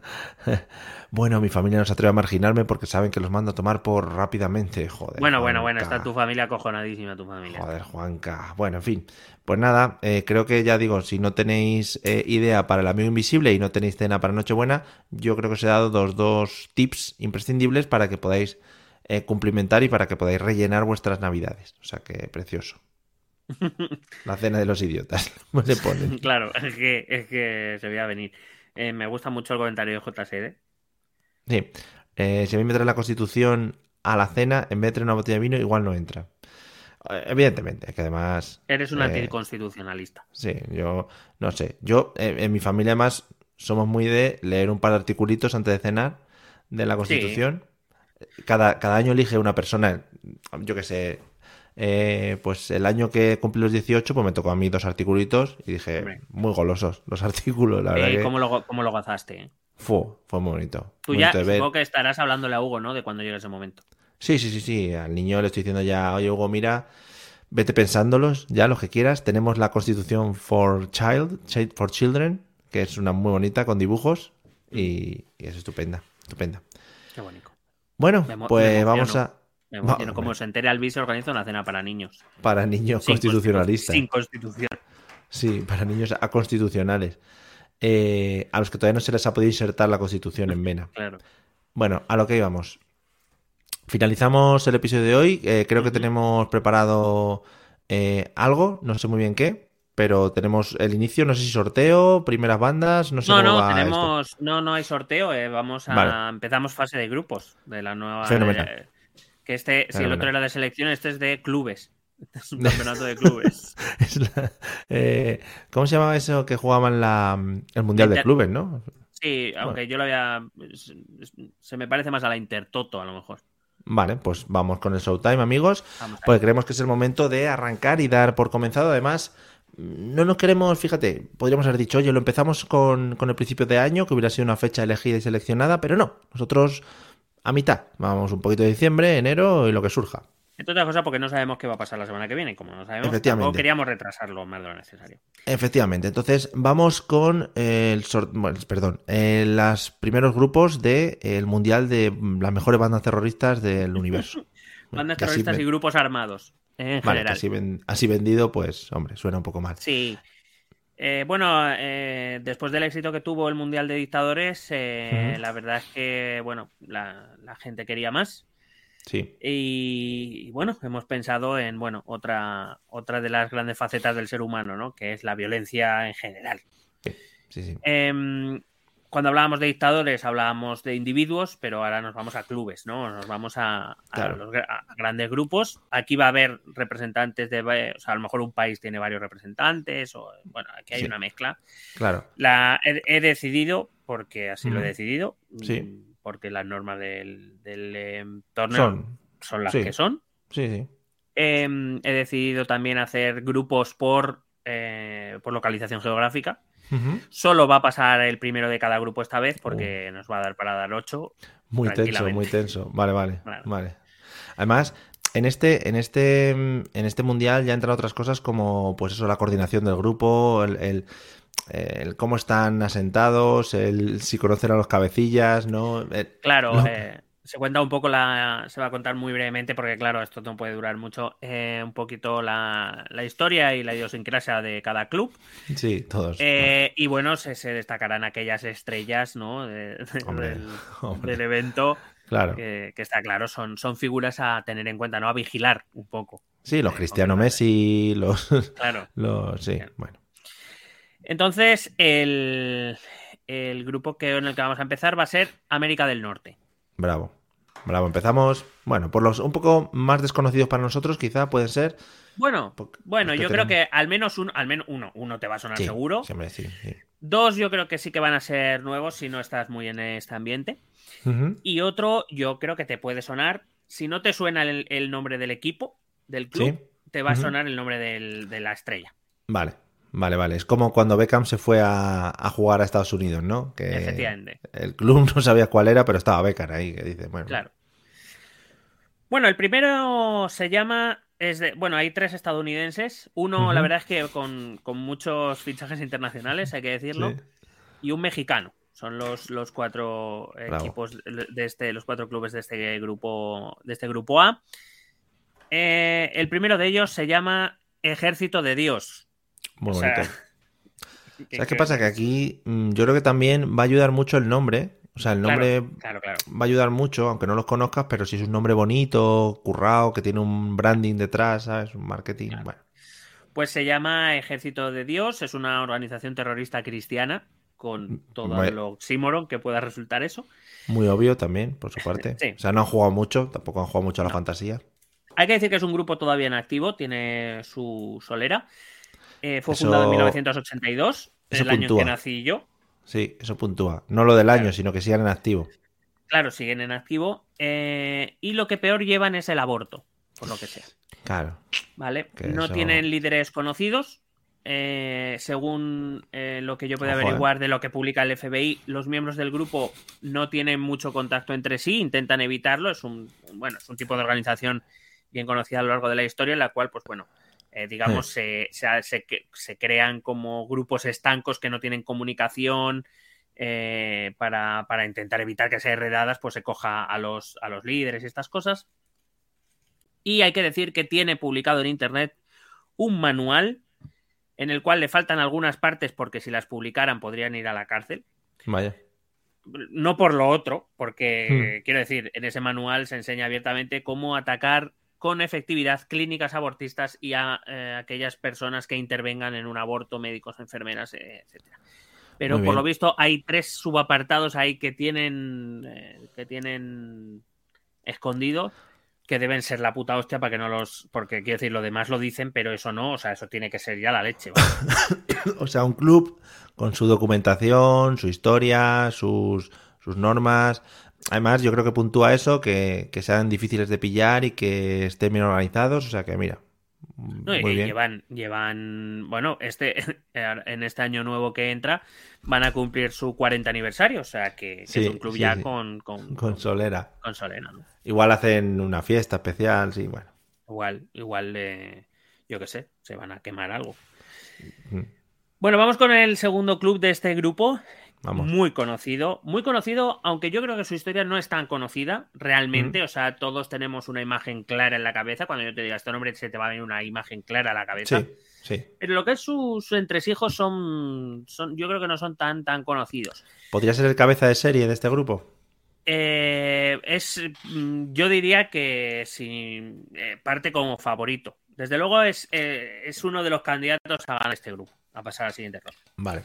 Bueno, mi familia no se atreve a marginarme porque saben que los mando a tomar por rápidamente. Joder, Bueno, bueno, bueno, está tu Juanca. familia acojonadísima, tu familia. Joder, Juanca. Bueno, en fin. Pues nada, eh, creo que ya digo, si no tenéis eh, idea para el amigo invisible y no tenéis cena para Nochebuena, yo creo que os he dado dos, dos tips imprescindibles para que podáis eh, cumplimentar y para que podáis rellenar vuestras navidades. O sea que precioso. La cena de los idiotas. ¿Cómo le ponen? Claro, es que, es que se veía venir. Eh, me gusta mucho el comentario de J S D. Sí. Eh, si a mí me trae la Constitución a la cena, en vez de traer una botella de vino, igual no entra. Eh, Evidentemente, es que además... Eres un eh, anticonstitucionalista. sí, yo no sé. Yo, eh, en mi familia además, somos muy de leer un par de articulitos antes de cenar de la Sí, Constitución. Cada, cada año elige una persona, yo qué sé, eh, pues el año que cumplí los dieciocho, pues me tocó a mí dos articulitos y dije, hombre. muy golosos los artículos, la verdad Eh, que ¿cómo lo, go- cómo lo gozaste? ¿Eh? fue, fue muy bonito. Tú Bonito ya, de supongo ver. que estarás hablándole a Hugo, ¿no? De cuando llegue ese momento. Sí, sí, sí, sí. Al niño le estoy diciendo ya, oye Hugo, mira, vete pensándolos, ya los que quieras. Tenemos la Constitución for Child, Chi- for Children, que es una muy bonita con dibujos y, y es estupenda, estupenda. Qué bonito. Bueno, Me, emo- me pues vamos emociono. a... Me va- emociono. Como hombre, se entere Albi, se organiza una cena para niños. para niños Sin constitución. constitucionalistas. Sin constitución. Sí, para niños aconstitucionales. Eh, a los que todavía no se les ha podido insertar la Constitución en vena. Claro. Bueno, a lo que íbamos. Finalizamos el episodio de hoy. Eh, creo que Ujú. tenemos preparado eh, algo, no sé muy bien qué, pero tenemos el inicio, no sé si sorteo, primeras bandas, no sé No, cómo no, va esto. tenemos. No, no hay sorteo. eh, Vamos Vale, a. Empezamos fase de grupos de la nueva. fenomenal, de- que este, si el otro fenomenal. era de selección, este es de clubes. Este es un campeonato de clubes. Es la- eh, ¿cómo se llamaba eso que jugaban la, el La Mundial de Inter- Clubes, no? Sí, Bueno, aunque yo lo había. Se me parece más a la Intertoto, a lo mejor. vale, pues vamos con el Showtime, amigos, Vamos a porque creemos que es el momento de arrancar y dar por comenzado. Además, no nos queremos, fíjate, podríamos haber dicho, oye, lo empezamos con, con el principio de año, que hubiera sido una fecha elegida y seleccionada, pero no, nosotros a mitad, vamos un poquito de diciembre, enero y lo que surja. Entre otras cosas porque no sabemos qué va a pasar la semana que viene. Como no sabemos, tampoco Efectivamente, queríamos retrasarlo más de lo necesario. efectivamente. Entonces, vamos con eh, el sor- bueno, perdón, eh, los primeros grupos del Mundial de mm, las mejores bandas terroristas del universo. Bueno, Bandas que así terroristas y ven- grupos armados, en vale, que general. así, ven- así vendido, pues, hombre, suena un poco mal. Sí. Eh, bueno, eh, después del éxito que tuvo el Mundial de Dictadores, eh, Ujú. la verdad es que, bueno, la, la gente quería más. Sí, Y, y, bueno, hemos pensado en, bueno, otra, otra de las grandes facetas del ser humano, ¿no? Que es la violencia en general. sí, sí. Em, cuando hablábamos de dictadores hablábamos de individuos, pero ahora nos vamos a clubes, ¿no? Nos vamos a, a Claro. los gra- a grandes grupos. Aquí va a haber representantes de, va- o sea, a lo mejor un país tiene varios representantes, o bueno, aquí hay Sí, una mezcla. claro. La he, he decidido, porque así lo he Ujú. decidido, Sí. mm, porque las normas del, del em, torneo Son. son las Sí, que son. sí, sí. Em, he decidido también hacer grupos por, eh, por localización geográfica. Ujú. Solo va a pasar el primero de cada grupo esta vez Uh, porque nos va a dar para dar ocho muy tenso, muy tranquilamente. tenso. Vale, vale, Claro. vale. Además, en este, en este, mm, en este mundial ya entran otras cosas como, pues eso, la coordinación del grupo, el, el, el cómo están asentados, el si conocen a los cabecillas, ¿no? El- Claro, lo- eh, se cuenta un poco la. Se va a contar muy brevemente porque, claro, esto no puede durar mucho. eh, un poquito la, la historia y la idiosincrasia de cada club. sí, todos. Eh, y bueno, se, se destacarán aquellas estrellas, ¿no? de- de- Hombre, del, hombre, del evento. claro. Que, que está claro, son, son figuras a tener en cuenta, ¿no? A vigilar un poco. Sí, los eh, Cristiano concretamente. Messi, los, Claro. los, sí, Bien. bueno. Entonces, el, el grupo que, en el que vamos a empezar va a ser América del Norte. Bravo, bravo. Empezamos, bueno, por los un poco más desconocidos para nosotros, quizá pueden ser. Bueno, porque bueno, los que yo creo tenemos- que al menos uno, al menos uno, uno te va a sonar Sí, seguro. sí, hombre, sí, sí. Dos, yo creo que sí que van a ser nuevos si no estás muy en este ambiente. Ujú. Y otro, yo creo que te puede sonar. Si no te suena el, el nombre del equipo, del club, Sí. te va a Ujú. sonar el nombre del- de la estrella. Vale, vale, vale. Es como cuando Beckham se fue a, a jugar a Estados Unidos, ¿no? Que Efectivamente. el club no sabía cuál era, pero estaba Beckham ahí, que dice, bueno, Claro. Bueno, el primero se llama. Es de, bueno, hay tres estadounidenses. Uno, Ujú. la verdad es que con, con muchos fichajes internacionales, hay que decirlo. sí. Y un mexicano. Son los, los cuatro Bravo. equipos de este, los cuatro clubes de este grupo, de este grupo A. Eh, el primero de ellos se llama Ejército de Dios. Muy O sea, bonito. que- ¿Sabes qué que- pasa? Que aquí mm, yo creo que también va a ayudar mucho el nombre. O sea, el Claro, nombre claro, claro. va a ayudar mucho, aunque no los conozcas, pero si es un nombre bonito, currado, que tiene un branding detrás, ¿sabes? Un marketing, Claro. bueno. Pues se llama Ejército de Dios, es una organización terrorista cristiana, con todo Muy, el oxímoron que pueda resultar eso. muy obvio también, por su parte. Sí. O sea, no han jugado mucho, tampoco han jugado mucho a la No. fantasía. Hay que decir que es un grupo todavía en activo, tiene su solera. Eh, fue Eso- fundado en mil novecientos ochenta y dos, eso el año en puntúa. que nací yo. Sí, eso puntúa. No lo del año, Claro. sino que sigan en activo. Claro, siguen en activo. eh, y lo que peor llevan es el aborto, por lo que sea. Claro. ¿Vale? Que No eso- tienen líderes conocidos. Eh, según eh, lo que yo puedo Ojo, averiguar de lo que publica el F B I, los miembros del grupo no tienen mucho contacto entre sí, intentan evitarlo. Es un, bueno, es un tipo de organización bien conocida a lo largo de la historia, en la cual, pues bueno, eh, digamos, se, se, se, se crean como grupos estancos que no tienen comunicación. Eh, para, para intentar evitar que sean redadas, pues se coja a los, a los líderes y estas cosas. Y hay que decir que tiene publicado en internet un manual en el cual le faltan algunas partes porque si las publicaran podrían ir a la cárcel. Vaya. No por lo otro, porque Hmm. quiero decir, en ese manual se enseña abiertamente cómo atacar con efectividad clínicas abortistas y a eh, aquellas personas que intervengan en un aborto, médicos, enfermeras, eh, etcétera. Pero Muy por bien. lo visto hay tres subapartados ahí que tienen eh, que tienen escondidos, que deben ser la puta hostia para que no los... Porque quiero decir, lo demás lo dicen, pero eso no, o sea, eso tiene que ser ya la leche. ¿Vale? O sea, un club con su documentación, su historia, sus, sus normas. Además, yo creo que puntúa eso, que, que sean difíciles de pillar y que estén bien organizados. O sea que, mira, No, muy y bien. llevan, llevan, bueno, este en este año nuevo que entra van a cumplir su cuarenta aniversario, o sea que, que Sí, es un club sí, ya sí. con, con, Con solera. con solera, ¿no? Igual hacen una fiesta especial, sí, bueno. Igual, igual, eh, yo qué sé, se van a quemar algo. Mm. Bueno, vamos con el segundo club de este grupo. Vamos. Muy conocido, muy conocido, aunque yo creo que su historia no es tan conocida realmente. Mm. O sea, todos tenemos una imagen clara en la cabeza. Cuando yo te diga este nombre, se te va a venir una imagen clara a la cabeza. Sí, sí. Pero lo que es sus su entresijos son, son, yo creo que no son tan, tan conocidos. ¿Podría ser el cabeza de serie de este grupo? Eh, es, yo diría que sí, eh, parte como favorito. Desde luego es, eh, es uno de los candidatos a ganar este grupo, a pasar al siguiente ronda. Vale.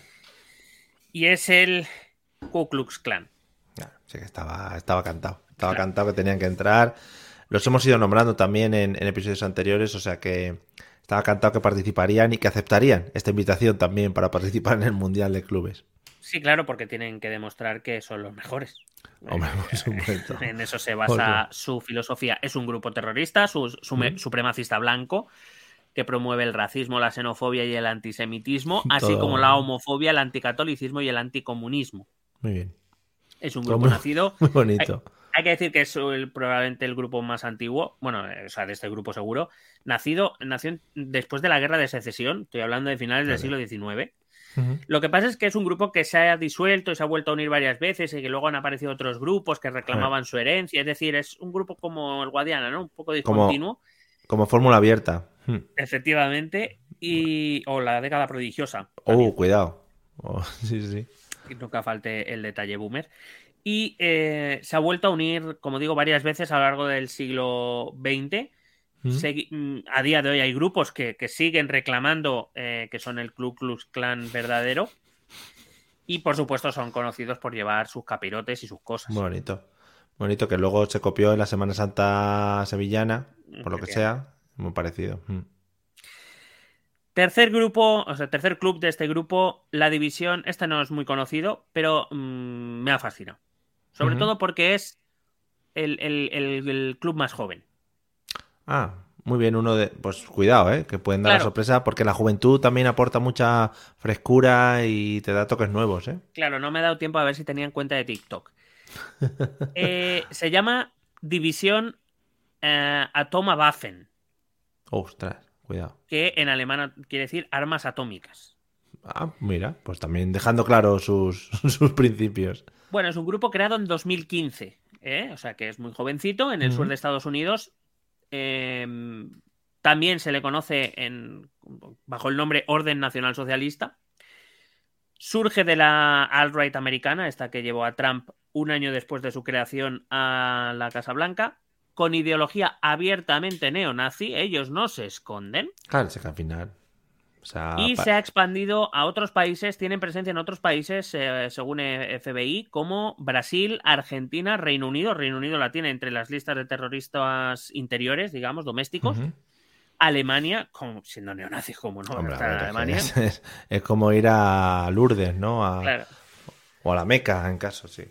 Y es el Ku Klux Klan. Claro, sí que estaba, estaba cantado. Estaba Claro. cantado que tenían que entrar. Los hemos ido nombrando también en, en episodios anteriores, o sea que estaba cantado que participarían y que aceptarían esta invitación también para participar en el Mundial de Clubes. Sí, claro, porque tienen que demostrar que son los mejores. Hombre, por supuesto. En eso se basa su filosofía. Es un grupo terrorista, su, su, ¿Mm? supremacista blanco, que promueve el racismo, la xenofobia y el antisemitismo, así Todo... como la homofobia, el anticatolicismo y el anticomunismo. Muy bien. Es un Todo grupo muy, nacido... muy bonito. Hay, hay que decir que es el, probablemente el grupo más antiguo, bueno, o sea, de este grupo seguro, nacido, nació después de la Guerra de Secesión, estoy hablando de finales Vale. del siglo diecinueve. Uh-huh. Lo que pasa es que es un grupo que se ha disuelto y se ha vuelto a unir varias veces y que luego han aparecido otros grupos que reclamaban su herencia. Es decir, es un grupo como el Guadiana, ¿no? Un poco discontinuo. Como, como fórmula abierta. Efectivamente. Y... O la década prodigiosa. Oh, también. cuidado. Oh, sí, sí. Que nunca falte el detalle boomer. Y eh, se ha vuelto a unir, como digo, varias veces a lo largo del siglo veinte. ¿Mm? Se, a día de hoy hay grupos que, que siguen reclamando eh, que son el Ku Klux Klan verdadero y por supuesto son conocidos por llevar sus capirotes y sus cosas. Muy bonito. Bonito que luego se copió en la Semana Santa sevillana, por lo que sea, muy parecido. Mm. Tercer grupo, o sea, tercer club de este grupo, la división, este no es muy conocido, pero mmm, me ha fascinado. Sobre uh-huh. todo porque es el, el, el, el club más joven. Ah, muy bien, uno de... Pues cuidado, ¿eh? Que pueden dar claro. la sorpresa porque la juventud también aporta mucha frescura y te da toques nuevos, ¿eh? Claro, no me he dado tiempo a ver si tenían cuenta de TikTok. eh, se llama División eh, Atomwaffen. Ostras, cuidado. Que en alemán quiere decir armas atómicas. Ah, mira, pues también dejando claro sus, sus principios. Bueno, es un grupo creado en dos mil quince, ¿eh? O sea que es muy jovencito, en el uh-huh. sur de Estados Unidos. Eh, también se le conoce en, bajo el nombre Orden Nacional Socialista. Surge de la alt-right americana, esta que llevó a Trump un año después de su creación a la Casa Blanca, con ideología abiertamente neonazi. Ellos no se esconden. Claro, es que al final... O sea, Y pa- se ha expandido a otros países, tienen presencia en otros países, eh, según F B I, como Brasil, Argentina, Reino Unido. Reino Unido la tiene entre las listas de terroristas interiores, digamos, domésticos. Ujú. Alemania, como, siendo neonazis, como no, Hombre, a está en ver, es, que Alemania. es, es- es como ir a Lourdes, ¿no? A- Claro. o a la Meca, en caso, sí.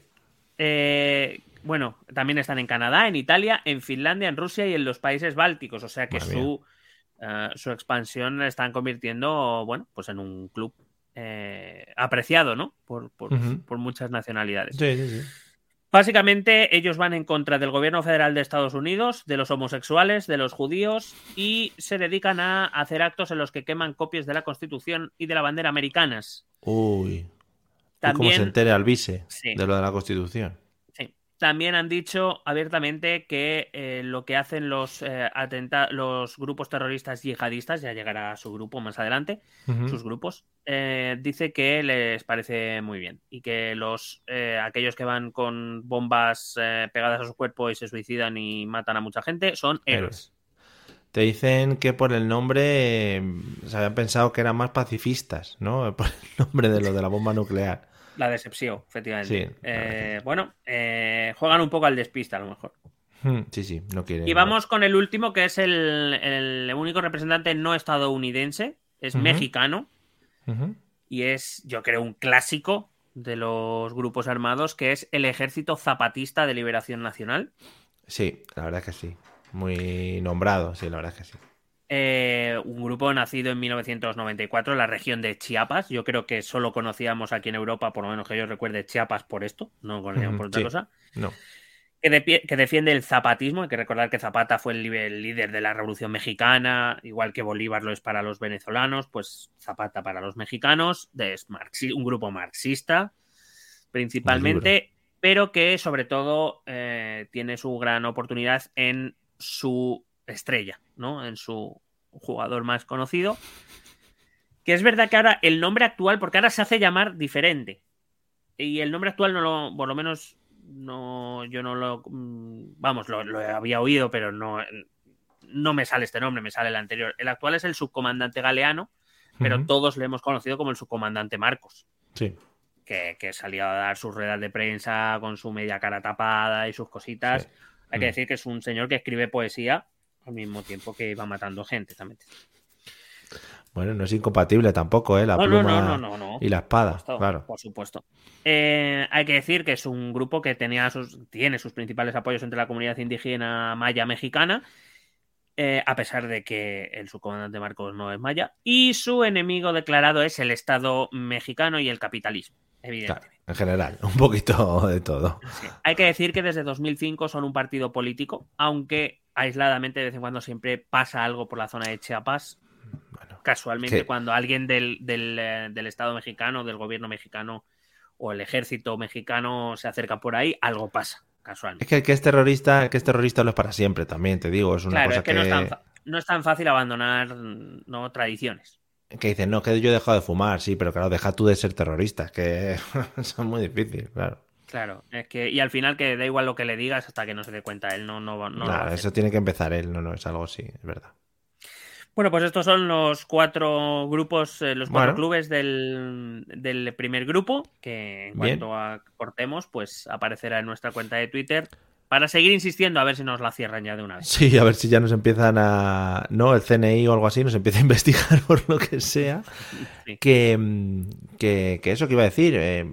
Eh, bueno, también están en Canadá, en Italia, en Finlandia, en Rusia y en los países bálticos. O sea que Madre mía. su, eh, su expansión la están convirtiendo, bueno, pues en un club eh, apreciado, ¿no? Por, por, Ujú. por muchas nacionalidades. Sí, sí, sí. Básicamente, ellos van en contra del gobierno federal de Estados Unidos, de los homosexuales, de los judíos y se dedican a hacer actos en los que queman copias de la Constitución y de la bandera americanas. Uy. Y cómo se También, entere Alvise sí, de lo de la Constitución. sí. También han dicho abiertamente que eh, lo que hacen los, eh, atenta- los grupos terroristas yihadistas, ya llegará a su grupo más adelante, Ujú. sus grupos, eh, dice que les parece muy bien y que los eh, aquellos que van con bombas eh, pegadas a su cuerpo y se suicidan y matan a mucha gente son Héroes. héroes. Te dicen que por el nombre eh, se habían pensado que eran más pacifistas, ¿no? Por el nombre de lo de la bomba nuclear. La decepción, Sí, efectivamente. la verdad es Eh, que bueno, eh, juegan un poco al despiste a lo mejor. sí. Mm, sí, sí, no Y quieren. No. vamos con el último, que es el, el único representante no estadounidense, es Ujú, mexicano ujú. y es, yo creo, un clásico de los grupos armados, que es el Ejército Zapatista de Liberación Nacional. Sí, la verdad es que sí. Muy nombrado, sí, la verdad es que sí. Eh, un grupo nacido en mil novecientos noventa y cuatro en la región de Chiapas. Yo creo que solo conocíamos aquí en Europa, por lo menos que yo recuerde, Chiapas por esto, no conocíamos Ujú, por otra sí, cosa. no. Que, de- que defiende el zapatismo. Hay que recordar que Zapata fue el, li- el líder de la Revolución Mexicana, igual que Bolívar lo es para los venezolanos, pues Zapata para los mexicanos, de, es marxi- un grupo marxista Del libro. principalmente, pero que sobre todo eh, tiene su gran oportunidad en su estrella, ¿no? En su jugador más conocido. Que es verdad que ahora el nombre actual, porque ahora se hace llamar diferente. Y el nombre actual no lo, por lo menos, no, yo no lo, mm, vamos, lo, lo había oído, pero no, no me sale este nombre, me sale el anterior. El actual es el subcomandante Galeano, pero Ujú, todos le hemos conocido como el subcomandante Marcos, sí, que, que salía a dar sus ruedas de prensa con su media cara tapada y sus sí. cositas. Hay que Mm. decir que es un señor que escribe poesía al mismo tiempo que va matando gente también. Bueno, no es incompatible tampoco, ¿eh? La No, no, no, no, pluma no, no. y la Por espada, supuesto, claro. por supuesto. Eh, hay que decir que es un grupo que tenía sus, tiene sus principales apoyos entre la comunidad indígena maya mexicana, eh, a pesar de que el subcomandante Marcos no es maya, y su enemigo declarado es el Estado mexicano y el capitalismo, Claro, evidentemente. en general, un poquito de todo. Sí. Hay que decir que desde dos mil cinco son un partido político, aunque aisladamente de vez en cuando siempre pasa algo por la zona de Chiapas. Bueno, Casualmente, que cuando alguien del, del, eh, del Estado mexicano, del gobierno mexicano o el ejército mexicano se acerca por ahí, algo pasa, es casualmente. que el que es terrorista, el que es terrorista lo es para siempre también, te digo, es una Claro, es cosa que no es tan, que, fa- no es tan fácil abandonar, ¿no?, tradiciones. que dicen, no, que yo he dejado de fumar, sí, pero claro, deja tú de ser terrorista, es que eso es muy difícil, claro. Claro, es que, y al final que da igual lo que le digas hasta que no se dé cuenta, él no, no, va- no lo va a Claro, hacer. eso tiene que empezar él, no, no, es algo así, es verdad. Bueno, pues estos son los cuatro grupos, eh, los cuatro Bueno, clubes del, del primer grupo, que en bien. cuanto a cortemos, pues aparecerá en nuestra cuenta de Twitter para seguir insistiendo a ver si nos la cierran ya de una vez. Sí, a ver si ya nos empiezan a... No, el C N I o algo así nos empieza a investigar por lo que sea. Sí. Que, mm, que, que eso que iba a decir, eh,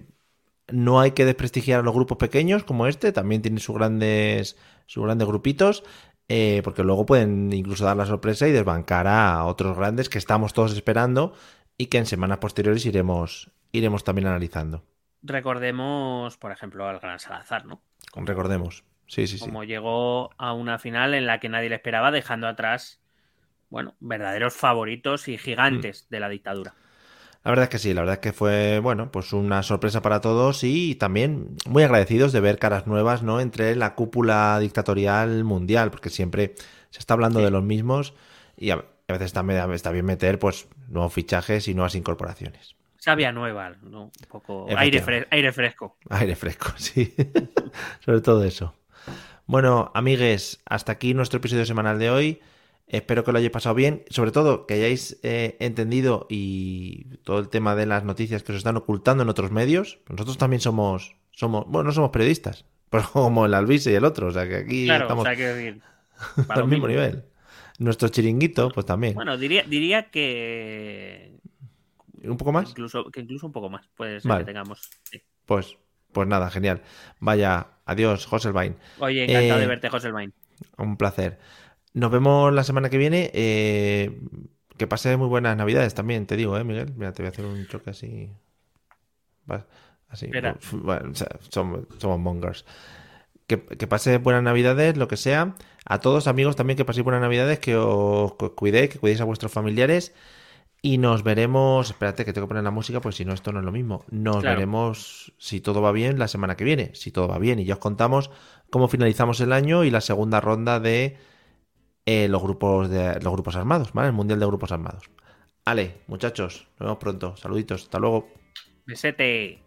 no hay que desprestigiar a los grupos pequeños como este, también tienen sus grandes, sus grandes grupitos, eh, porque luego pueden incluso dar la sorpresa y desbancar a otros grandes que estamos todos esperando y que en semanas posteriores iremos, iremos también analizando. Recordemos, por ejemplo, al Gran Salazar, ¿no? Como, Recordemos. Sí, sí, sí. como llegó a una final en la que nadie le esperaba, dejando atrás, bueno, verdaderos favoritos y gigantes de la dictadura. La verdad es que sí, la verdad es que fue, bueno, pues una sorpresa para todos y también muy agradecidos de ver caras nuevas, ¿no? Entre la cúpula dictatorial mundial, porque siempre se está hablando Sí. de los mismos y a a veces está, está bien meter, pues, nuevos fichajes y nuevas incorporaciones. Savia nueva, ¿no? Un poco aire, fres- aire fresco. Aire fresco, sí. Sobre todo eso. Bueno, amigues, hasta aquí nuestro episodio semanal de hoy. Espero que lo hayáis pasado bien, sobre todo que hayáis eh, entendido y todo el tema de las noticias que os están ocultando en otros medios. Nosotros también somos, somos, bueno, no somos periodistas, pero como el Albise y el otro, o sea que aquí Claro, o estamos sea, que decir, para al lo mismo mismo. nivel. Nuestro chiringuito, pues también. Bueno, diría, diría que ¿Un poco que más? incluso, que incluso un poco más puede ser que Vale, tengamos. Sí. pues, pues nada, genial. Vaya, adiós, Joselvain. Oye, encantado de Eh, verte, José Main. un placer. Nos vemos la semana que viene. Eh, que pase muy buenas navidades también, te digo, ¿eh, Miguel? Mira, te voy a hacer un choque así. Va- Así. Espera. Bueno, o sea, somos, somos mongers. Que, que paséis buenas navidades, lo que sea. A todos, amigos, también que paséis buenas navidades, que os cu- cuidéis, que cuidéis a vuestros familiares. Y nos veremos. Espérate, que tengo que poner la música, pues si no, esto no es lo mismo. Nos Claro. veremos, si todo va bien, la semana que viene. Si todo va bien. Y ya os contamos cómo finalizamos el año y la segunda ronda de eh, los grupos de los grupos armados, ¿vale? El Mundial de Grupos Armados. Ale, muchachos, nos vemos pronto. Saluditos, hasta luego. Besete.